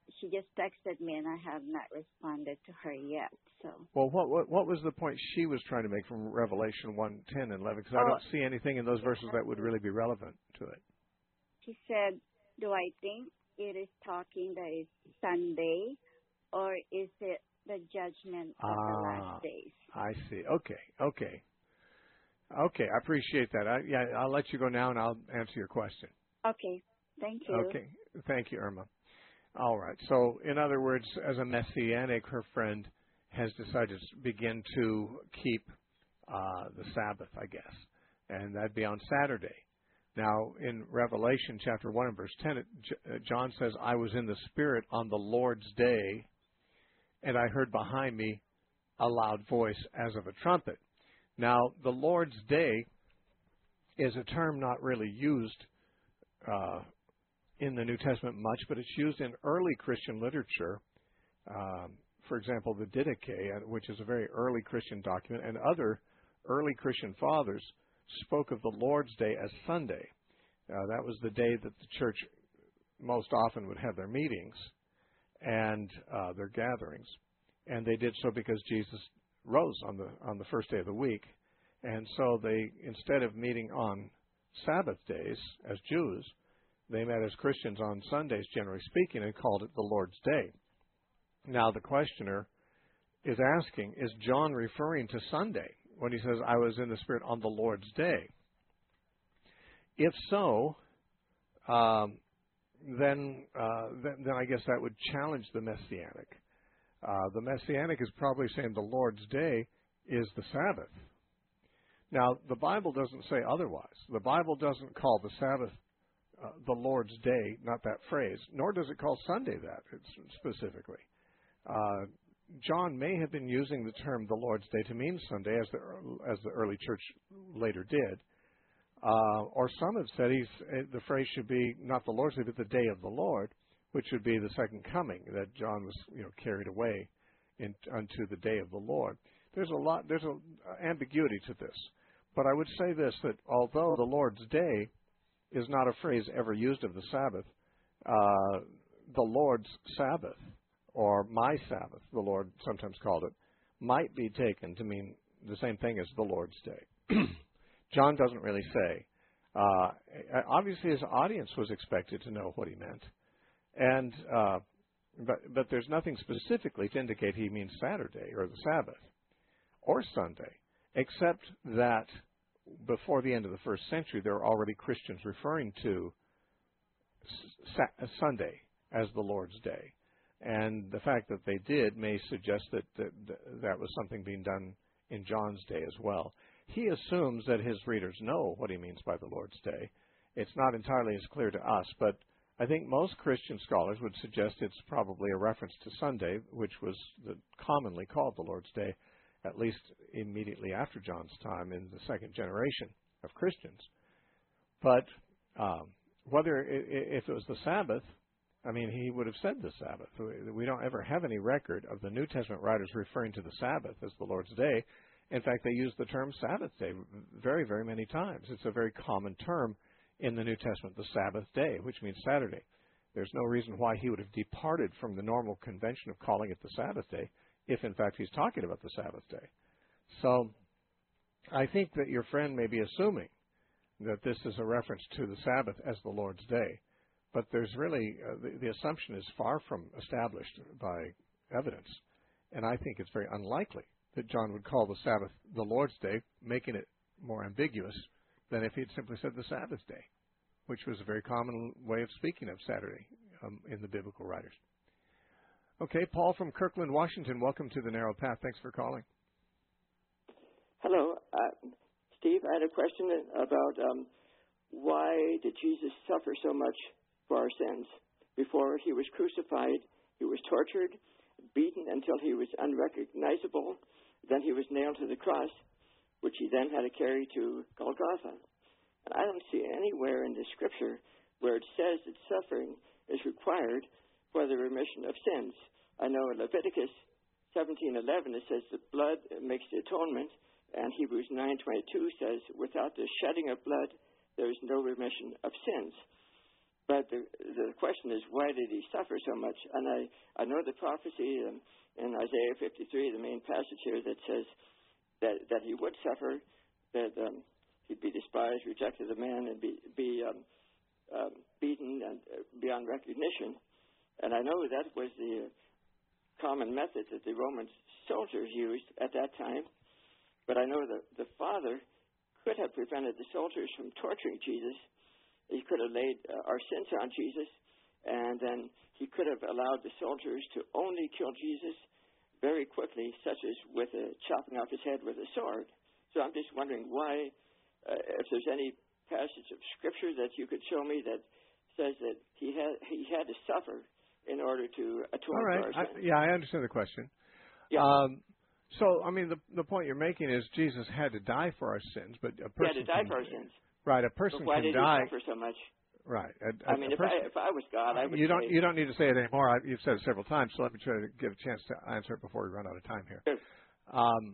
she just texted me, and I have not responded to her yet. So. Well, what what, what was the point she was trying to make from Revelation one, ten, and eleven? Because oh, I don't see anything in those verses that would really be relevant to it. She said, do I think it is talking that it's Sunday, or is it the judgment of ah, the last days? I see. Okay, okay. Okay, I appreciate that. I, yeah, I'll let you go now, and I'll answer your question. Okay, thank you. Okay, thank you, Irma. All right. So, in other words, as a Messianic, her friend has decided to begin to keep uh, the Sabbath, I guess, and that'd be on Saturday. Now, in Revelation chapter one and verse ten, it, J- John says, I was in the Spirit on the Lord's day, and I heard behind me a loud voice as of a trumpet. Now, the Lord's Day is a term not really used uh, in the New Testament much, but it's used in early Christian literature. Um, for example, the Didache, which is a very early Christian document, and other early Christian fathers spoke of the Lord's Day as Sunday. Uh, that was the day that the church most often would have their meetings and uh, their gatherings, and they did so because Jesus rose on the on the first day of the week, and so they, instead of meeting on Sabbath days as Jews, they met as Christians on Sundays, generally speaking, and called it the Lord's Day. Now the questioner is asking, is John referring to Sunday when he says, I was in the Spirit on the Lord's Day? If so, um, then, uh, then then I guess that would challenge the Messianic. Uh, the Messianic is probably saying the Lord's Day is the Sabbath. Now, the Bible doesn't say otherwise. The Bible doesn't call the Sabbath uh, the Lord's Day, not that phrase, nor does it call Sunday that specifically. Uh, John may have been using the term the Lord's Day to mean Sunday, as the, as the early church later did. Uh, or some have said he's, the phrase should be not the Lord's Day, but the day of the Lord, which would be the second coming, that John was, you know, carried away in, unto the day of the Lord. There's a lot, there's an ambiguity to this. But I would say this, that although the Lord's Day is not a phrase ever used of the Sabbath, uh, the Lord's Sabbath, or my Sabbath, the Lord sometimes called it, might be taken to mean the same thing as the Lord's Day. John doesn't really say. Uh, obviously, his audience was expected to know what he meant. And uh, but but there's nothing specifically to indicate he means Saturday or the Sabbath or Sunday, except that before the end of the first century, there were already Christians referring to Sa- Sunday as the Lord's Day. And the fact that they did may suggest that, that that was something being done in John's day as well. He assumes that his readers know what he means by the Lord's Day. It's not entirely as clear to us, but I think most Christian scholars would suggest it's probably a reference to Sunday, which was the, commonly called the Lord's Day, at least immediately after John's time in the second generation of Christians. But um, whether it, if it was the Sabbath, I mean, he would have said the Sabbath. We don't ever have any record of the New Testament writers referring to the Sabbath as the Lord's Day. In fact, they use the term Sabbath day very, very many times. It's a very common term in the New Testament, the Sabbath day, which means Saturday. There's no reason why he would have departed from the normal convention of calling it the Sabbath day if, in fact, he's talking about the Sabbath day. So I think that your friend may be assuming that this is a reference to the Sabbath as the Lord's day. But there's really, uh, the, the assumption is far from established by evidence. And I think it's very unlikely that John would call the Sabbath the Lord's Day, making it more ambiguous than if he had simply said the Sabbath day, which was a very common way of speaking of Saturday um, in the biblical writers. Okay, Paul from Kirkland, Washington, welcome to the Narrow Path. Thanks for calling. Hello, uh, Steve. I had a question about um, why did Jesus suffer so much for our sins? Before he was crucified, he was tortured, beaten until he was unrecognizable. Then he was nailed to the cross, which he then had to carry to Golgotha. And I don't see anywhere in the Scripture where it says that suffering is required for the remission of sins. I know in Leviticus seventeen eleven it says that blood makes the atonement, and Hebrews nine twenty-two says, without the shedding of blood, there is no remission of sins. But the, the question is, why did he suffer so much? And I, I know the prophecy in, in Isaiah fifty-three, the main passage here, that says that, that he would suffer, that um, he'd be despised, rejected of man, and be, be um, um, beaten and uh, beyond recognition. And I know that was the uh, common method that the Roman soldiers used at that time. But I know that the Father could have prevented the soldiers from torturing Jesus. He could have laid uh, our sins on Jesus, and then he could have allowed the soldiers to only kill Jesus very quickly, such as with a, chopping off his head with a sword. So I'm just wondering why, uh, if there's any passage of Scripture that you could show me that says that he had he had to suffer in order to atone All right. for our sins. I, yeah, I understand the question. Yeah. Um, so, I mean, the the point you're making is Jesus had to die for our sins, but a person he had to die can, for our sins. Right, a person But why can did die. he suffer so much? Right. A, I a, mean, a if person, I if I was God, I would you don't say, you don't need to say it anymore. I, you've said it several times, so let me try to get a chance to answer it before we run out of time here. Sure. Um,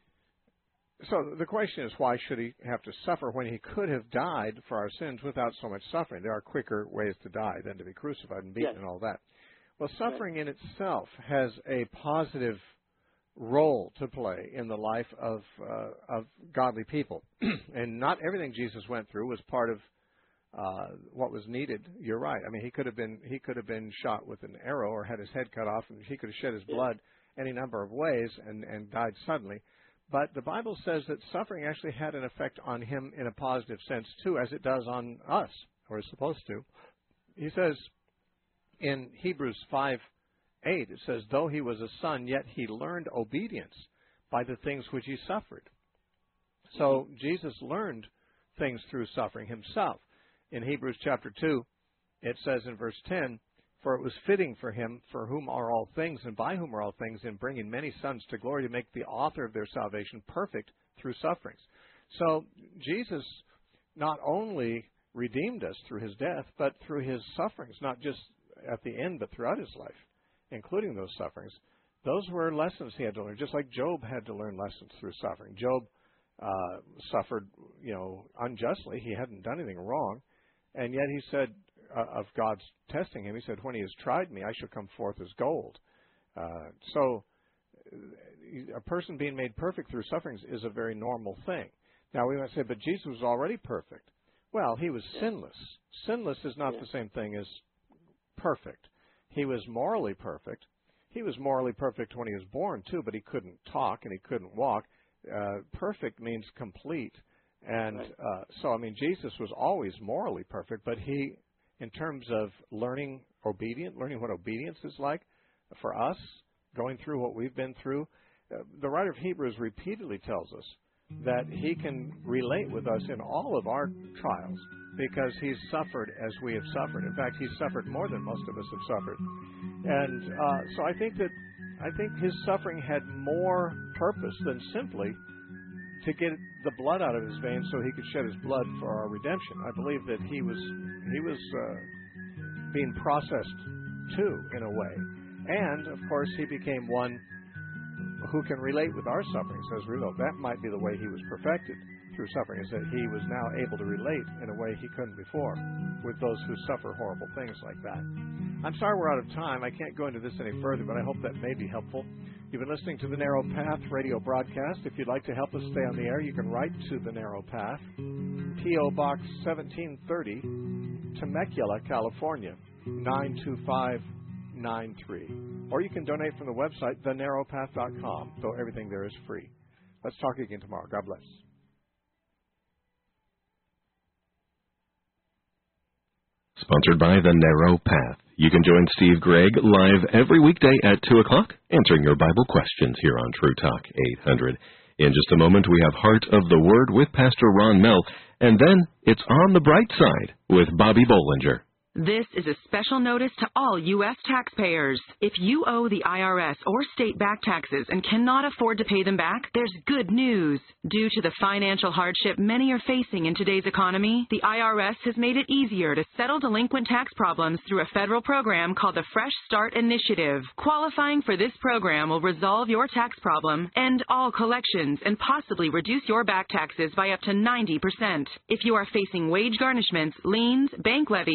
so the question is, why should he have to suffer when he could have died for our sins without so much suffering? There are quicker ways to die than to be crucified and beaten Yes. and all that. Well, suffering in itself has a positive role to play in the life of uh, of godly people, and not everything Jesus went through was part of uh, what was needed. You're right. I mean, he could have been he could have been shot with an arrow or had his head cut off, and he could have shed his Yeah. blood any number of ways and and died suddenly. But the Bible says that suffering actually had an effect on him in a positive sense too, as it does on us, or is supposed to. He says in Hebrews five eight, it says, though he was a son, yet he learned obedience by the things which he suffered. So Jesus learned things through suffering himself. In Hebrews chapter two, it says in verse ten, for it was fitting for him, for whom are all things, and by whom are all things, in bringing many sons to glory, to make the author of their salvation perfect through sufferings. So Jesus not only redeemed us through his death, but through his sufferings, not just at the end, but throughout his life, including those sufferings. Those were lessons he had to learn, just like Job had to learn lessons through suffering. Job uh, suffered, you know, unjustly. He hadn't done anything wrong. And yet he said uh, of God's testing him, he said, when he has tried me, I shall come forth as gold. Uh, so a person being made perfect through sufferings is a very normal thing. Now we might say, but Jesus was already perfect. Well, he was sinless. Sinless is not the same thing as perfect. He was morally perfect. He was morally perfect when he was born, too, but he couldn't talk and he couldn't walk. Uh, perfect means complete. And Right. uh, so, I mean, Jesus was always morally perfect, but he, in terms of learning obedient, learning what obedience is like for us, going through what we've been through, uh, the writer of Hebrews repeatedly tells us that he can relate with us in all of our trials because he's suffered as we have suffered. In fact, he's suffered more than most of us have suffered. And uh, so I think that I think his suffering had more purpose than simply to get the blood out of his veins so he could shed his blood for our redemption. I believe that he was he was uh, being processed too, in a way. And, of course, he became one who can relate with our sufferings as a result. That might be the way he was perfected through suffering, is that he was now able to relate in a way he couldn't before with those who suffer horrible things like that. I'm sorry we're out of time. I can't go into this any further, but I hope that may be helpful. You've been listening to the Narrow Path radio broadcast. If you'd like to help us stay on the air, you can write to the Narrow Path, P O. Box seventeen thirty, Temecula, California, nine two five nine three. Or you can donate from the website, the narrow path dot com, though everything there is free. Let's talk again tomorrow. God bless. Sponsored by The Narrow Path. You can join Steve Gregg live every weekday at two o'clock, answering your Bible questions here on True Talk eight hundred. In just a moment, we have Heart of the Word with Pastor Ron Mell, and then it's On the Bright Side with Bobby Bollinger. This is a special notice to all U S taxpayers. If you owe the I R S or state back taxes and cannot afford to pay them back, there's good news. Due to the financial hardship many are facing in today's economy, the I R S has made it easier to settle delinquent tax problems through a federal program called the Fresh Start Initiative. Qualifying for this program will resolve your tax problem, end all collections, and possibly reduce your back taxes by up to ninety percent. If you are facing wage garnishments, liens, bank levies, audit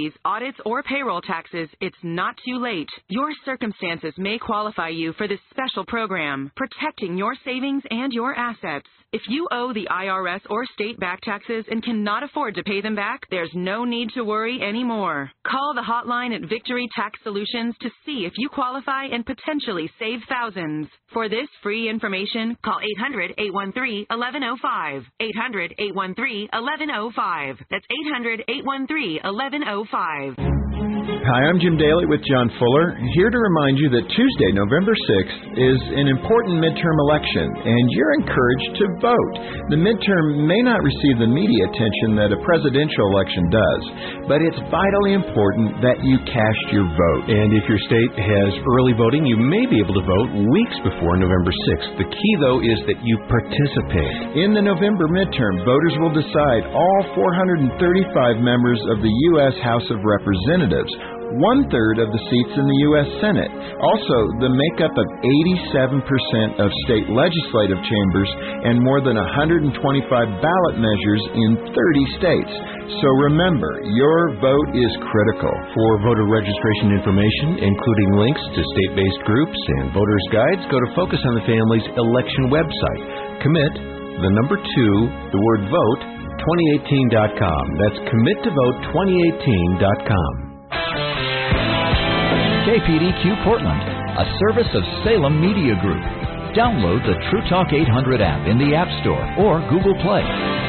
credits, or payroll taxes, it's not too late. Your circumstances may qualify you for this special program, protecting your savings and your assets. If you owe the I R S or state back taxes and cannot afford to pay them back, there's no need to worry anymore. Call the hotline at Victory Tax Solutions to see if you qualify and potentially save thousands. For this free information, call eight hundred, eight one three, one one zero five. eight hundred, eight one three, one one zero five. That's eight hundred, eight one three, one one zero five. Hi, I'm Jim Daly with John Fuller, here to remind you that Tuesday, November sixth, is an important midterm election, and you're encouraged to vote. The midterm may not receive the media attention that a presidential election does, but it's vitally important that you cast your vote. And if your state has early voting, you may be able to vote weeks before November sixth. The key, though, is that you participate. In the November midterm, voters will decide all four hundred thirty-five members of the U S House of Representatives, one-third of the seats in the U S Senate. Also, the makeup of eighty-seven percent of state legislative chambers and more than one hundred twenty-five ballot measures in thirty states. So remember, your vote is critical. For voter registration information, including links to state-based groups and voters' guides, go to Focus on the Family's election website. Commit, the number two, the word vote, twenty eighteen dot com. That's commit to vote twenty eighteen dot com. K P D Q Portland, a service of Salem Media Group. Download the True Talk eight hundred app in the App Store or Google Play.